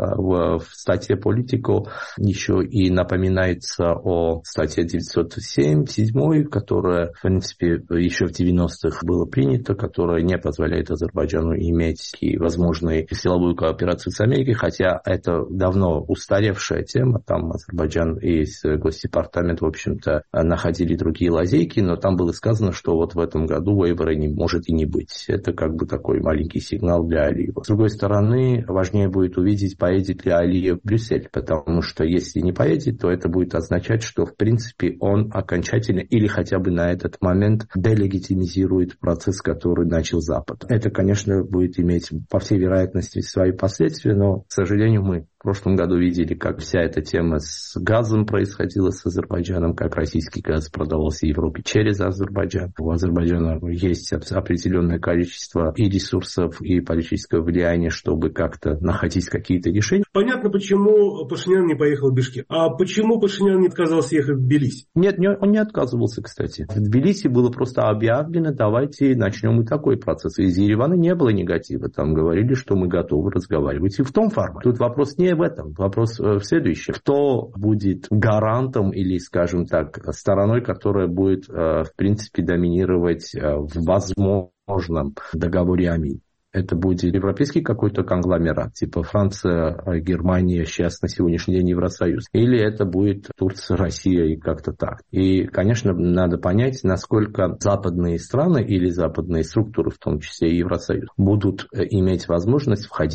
в статье «Политико» еще и напоминается о статье девятьсот семь, седьмой, которая, в принципе, еще в девяностых было принято, которая не позволяет Азербайджану иметь и возможную силовую кооперацию с Америкой, хотя это давно устаревшая тема. Там Азербайджан и Госдепартамент, в общем-то, находили другие лазейки, но там было сказано, что вот в этом году вейвера не может и не быть. Это как бы такой маленький сигнал для Алиева. С другой стороны, важнее будет увидеть, поедет ли Алиев в Брюссель, потому что если не поедет, то это будет означать, что в принципе он окончательно или хотя бы на этот момент делегитимизирует процесс, который начал Запад. Это, конечно, будет иметь по всей вероятности свои последствия, но, к сожалению, мы в прошлом году видели, как вся эта тема с газом происходила с Азербайджаном, как российский газ продавался Европе через Азербайджан. У Азербайджана есть определенное количество и ресурсов, и политического влияния, чтобы как-то находить какие-то решения. Понятно, почему Пашинян не поехал в Бишкек. А почему Пашинян не отказался ехать в Тбилиси? Нет, он не отказывался, кстати. В Тбилиси было просто объявлено, давайте начнем и такой процесс. Из Еревана не было негатива. Там говорили, что мы готовы разговаривать и в том формате. Тут вопрос не в этом. Вопрос в следующем. Кто будет гарантом или, скажем так, стороной, которая будет, в принципе, доминировать в возможном договоре Амин? Это будет европейский какой-то конгломерат, типа Франция, Германия, сейчас на сегодняшний день Евросоюз. Или это будет Турция, Россия и как-то так. И, конечно, надо понять, насколько западные страны или западные структуры, в том числе и Евросоюз, будут иметь возможность входить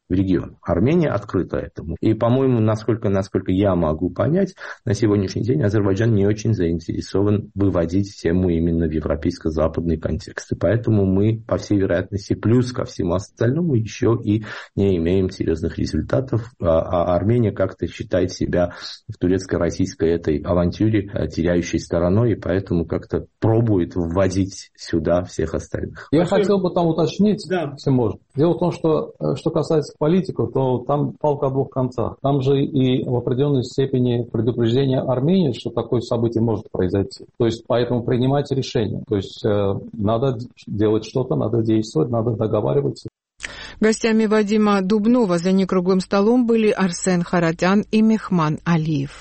в регион. Армения открыта этому. И, по-моему, насколько, насколько я могу понять, на сегодняшний день Азербайджан не очень заинтересован выводить тему именно в европейско-западный контекст. И поэтому мы, по всей вероятности, плюс ко всему остальному, еще и не имеем серьезных результатов. А Армения как-то считает себя в турецко-российской этой авантюре теряющей стороной, и поэтому как-то пробует вводить сюда всех остальных. Я Спасибо. хотел бы там уточнить, да. если можно. Дело в том, что что касается политиков, то там палка о двух концах. Там же и в определенной степени предупреждение Армении, что такое событие может произойти. То есть поэтому принимать решение. То есть э, надо делать что-то, надо действовать, надо договариваться. Гостями Вадима Дубнова за некруглым столом были Арсен Харатян и Мехман Алиев.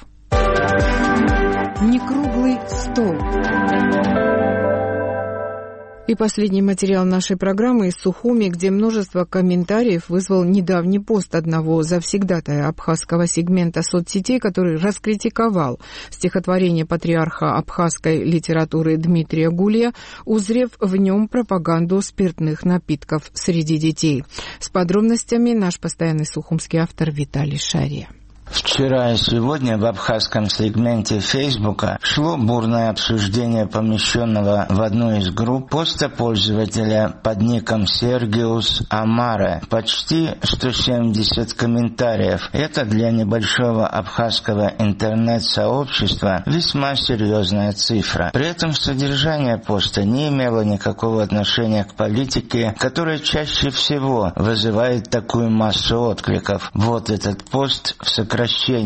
Некруглый стол. И последний материал нашей программы из Сухуми, где множество комментариев вызвал недавний пост одного завсегдатая абхазского сегмента соцсетей, который раскритиковал стихотворение патриарха абхазской литературы Дмитрия Гулия, узрев в нем пропаганду спиртных напитков среди детей. С подробностями наш постоянный сухумский автор Виталий Шария. Вчера и сегодня в абхазском сегменте Фейсбука шло бурное обсуждение помещенного в одну из групп поста пользователя под ником Сергиус Амаре. Почти сто семьдесят комментариев. Это для небольшого абхазского интернет-сообщества весьма серьезная цифра. При этом содержание поста не имело никакого отношения к политике, которая чаще всего вызывает такую массу откликов. Вот этот пост в сокращении.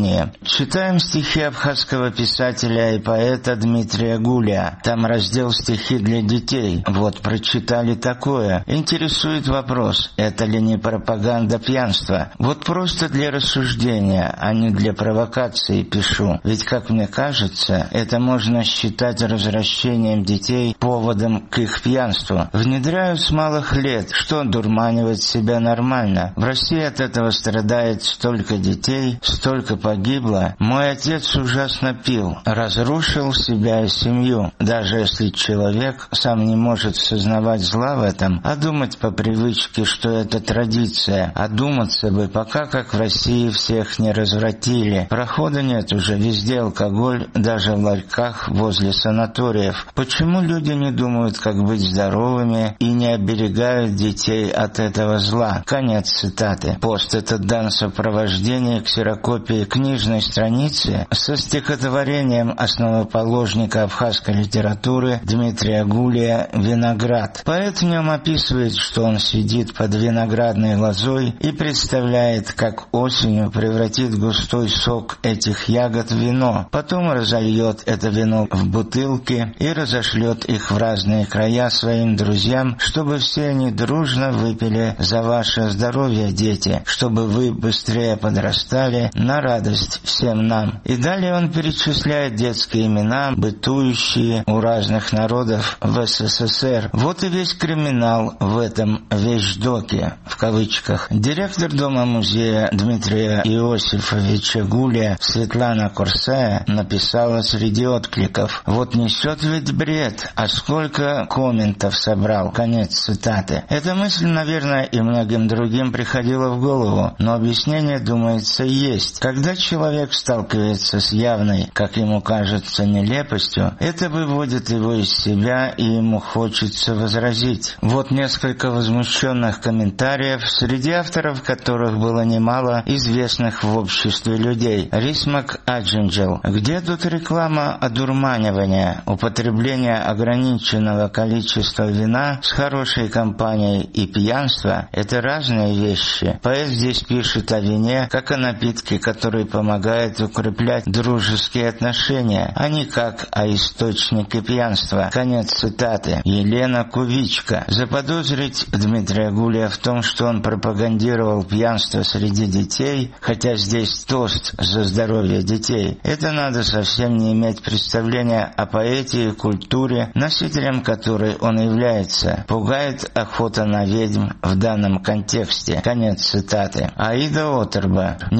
Читаем стихи абхазского писателя и поэта Дмитрия Гулия. Там раздел «Стихи для детей». Вот прочитали такое. Интересует вопрос, это ли не пропаганда пьянства? Вот просто для рассуждения, а не для провокации пишу. Ведь, как мне кажется, это можно считать развращением детей поводом к их пьянству. Внедряют с малых лет, что дурманивать себя нормально. В России от этого страдает столько детей, столько погибло. Мой отец ужасно пил, разрушил себя и семью. Даже если человек сам не может сознавать зла в этом, а думать по привычке, что это традиция, а думаться бы, пока как в России всех не развратили. Прохода нет уже, везде алкоголь, даже в ларьках возле санаториев. Почему люди не думают, как быть здоровыми и не оберегают детей от этого зла? Конец цитаты. Пост этот дан в сопровождении ксерокопии книжной страницы со стихотворением основоположника абхазской литературы Дмитрия Гулия «Виноград». Поэт в нем описывает, что он сидит под виноградной лозой и представляет, как осенью превратит густой сок этих ягод в вино, потом разольет это вино в бутылки и разошлет их в разные края своим друзьям, чтобы все они дружно выпили за ваше здоровье, дети, чтобы вы быстрее подрастали на радость всем нам. И далее он перечисляет детские имена, бытующие у разных народов в СССР. Вот и весь криминал в этом вещдоке, в кавычках. Директор Дома-музея Дмитрия Иосифовича Гулия Светлана Курсая написала среди откликов: «Вот несет ведь бред, а сколько комментов собрал». Конец цитаты. Эта мысль, наверное, и многим другим приходила в голову, но объяснение, думается, есть. Когда человек сталкивается с явной, как ему кажется, нелепостью, это выводит его из себя, и ему хочется возразить. Вот несколько возмущенных комментариев, среди авторов которых было немало известных в обществе людей. Рисмак Аджинджел. Где тут реклама одурманивания, употребление ограниченного количества вина с хорошей компанией и пьянство – это разные вещи. Поэт здесь пишет о вине, как о напитке, который помогает укреплять дружеские отношения, а не как о источнике пьянства. Конец цитаты. Елена Кувичка. Заподозрить Дмитрия Гулия в том, что он пропагандировал пьянство среди детей, хотя здесь тост за здоровье детей, это надо совсем не иметь представления о поэте и культуре, носителем которой он является. Пугает охота на ведьм в данном контексте. Конец цитаты. Аида Отерба. Не надо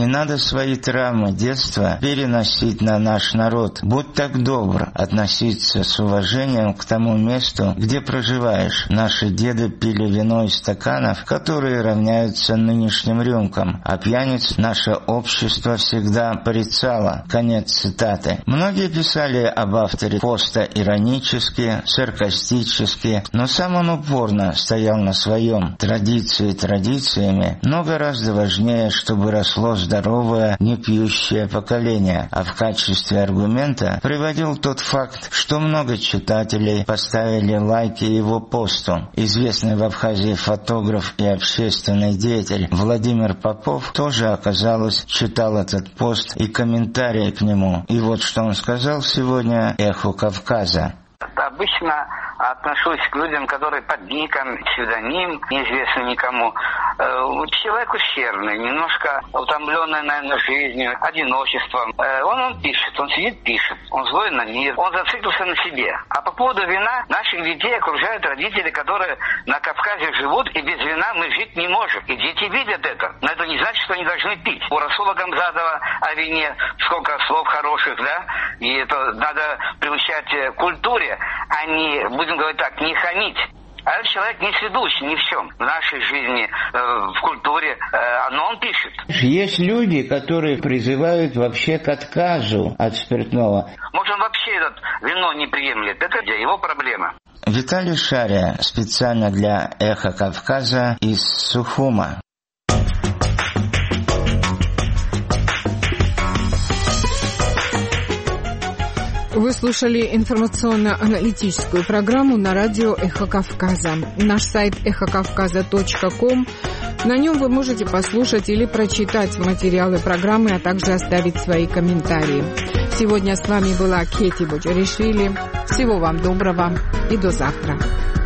свои травмы детства переносить на наш народ. Будь так добр относиться с уважением к тому месту, где проживаешь. Наши деды пили вино из стаканов, которые равняются нынешним рюмкам, а пьяниц наше общество всегда порицало. Конец цитаты. Многие писали об авторе поста иронически, саркастически, но сам он упорно стоял на своем. Традиции традициями, но гораздо важнее, чтобы росло здоровое, непьющее поколение. А в качестве аргумента приводил тот факт, что много читателей поставили лайки его посту. Известный в Абхазии фотограф и общественный деятель Владимир Попов тоже, оказалось, читал этот пост и комментарии к нему. И вот что он сказал сегодня «Эху Кавказа». Обычно отношусь к людям, которые под ником, псевдоним, неизвестный никому. Человек ущербный, немножко утомленный, наверное, жизнью, одиночеством. Он, он пишет, он сидит, пишет, он злой на мир, он зациклился на себе. А по поводу вина, наших детей окружают родители, которые на Кавказе живут, и без вина мы жить не можем. И дети видят это, но это не значит, что они должны пить. У Расула Гамзатова о вине сколько слов хороших, да, и это надо приучать к культуре, а не, будем говорить так, не хамить. А этот человек не сведущий ни в чем в нашей жизни, э, в культуре, э, но он пишет. Есть люди, которые призывают вообще к отказу от спиртного. Может, он вообще этот вино не приемлет, это его проблема. Виталий Шария, специально для «Эхо Кавказа» из Сухума. Вы слушали информационно-аналитическую программу на радио «Эхо Кавказа». Наш сайт эхо кавказа точка ком. На нем вы можете послушать или прочитать материалы программы, а также оставить свои комментарии. Сегодня с вами была Кети Боджаришвили. Всего вам доброго и до завтра.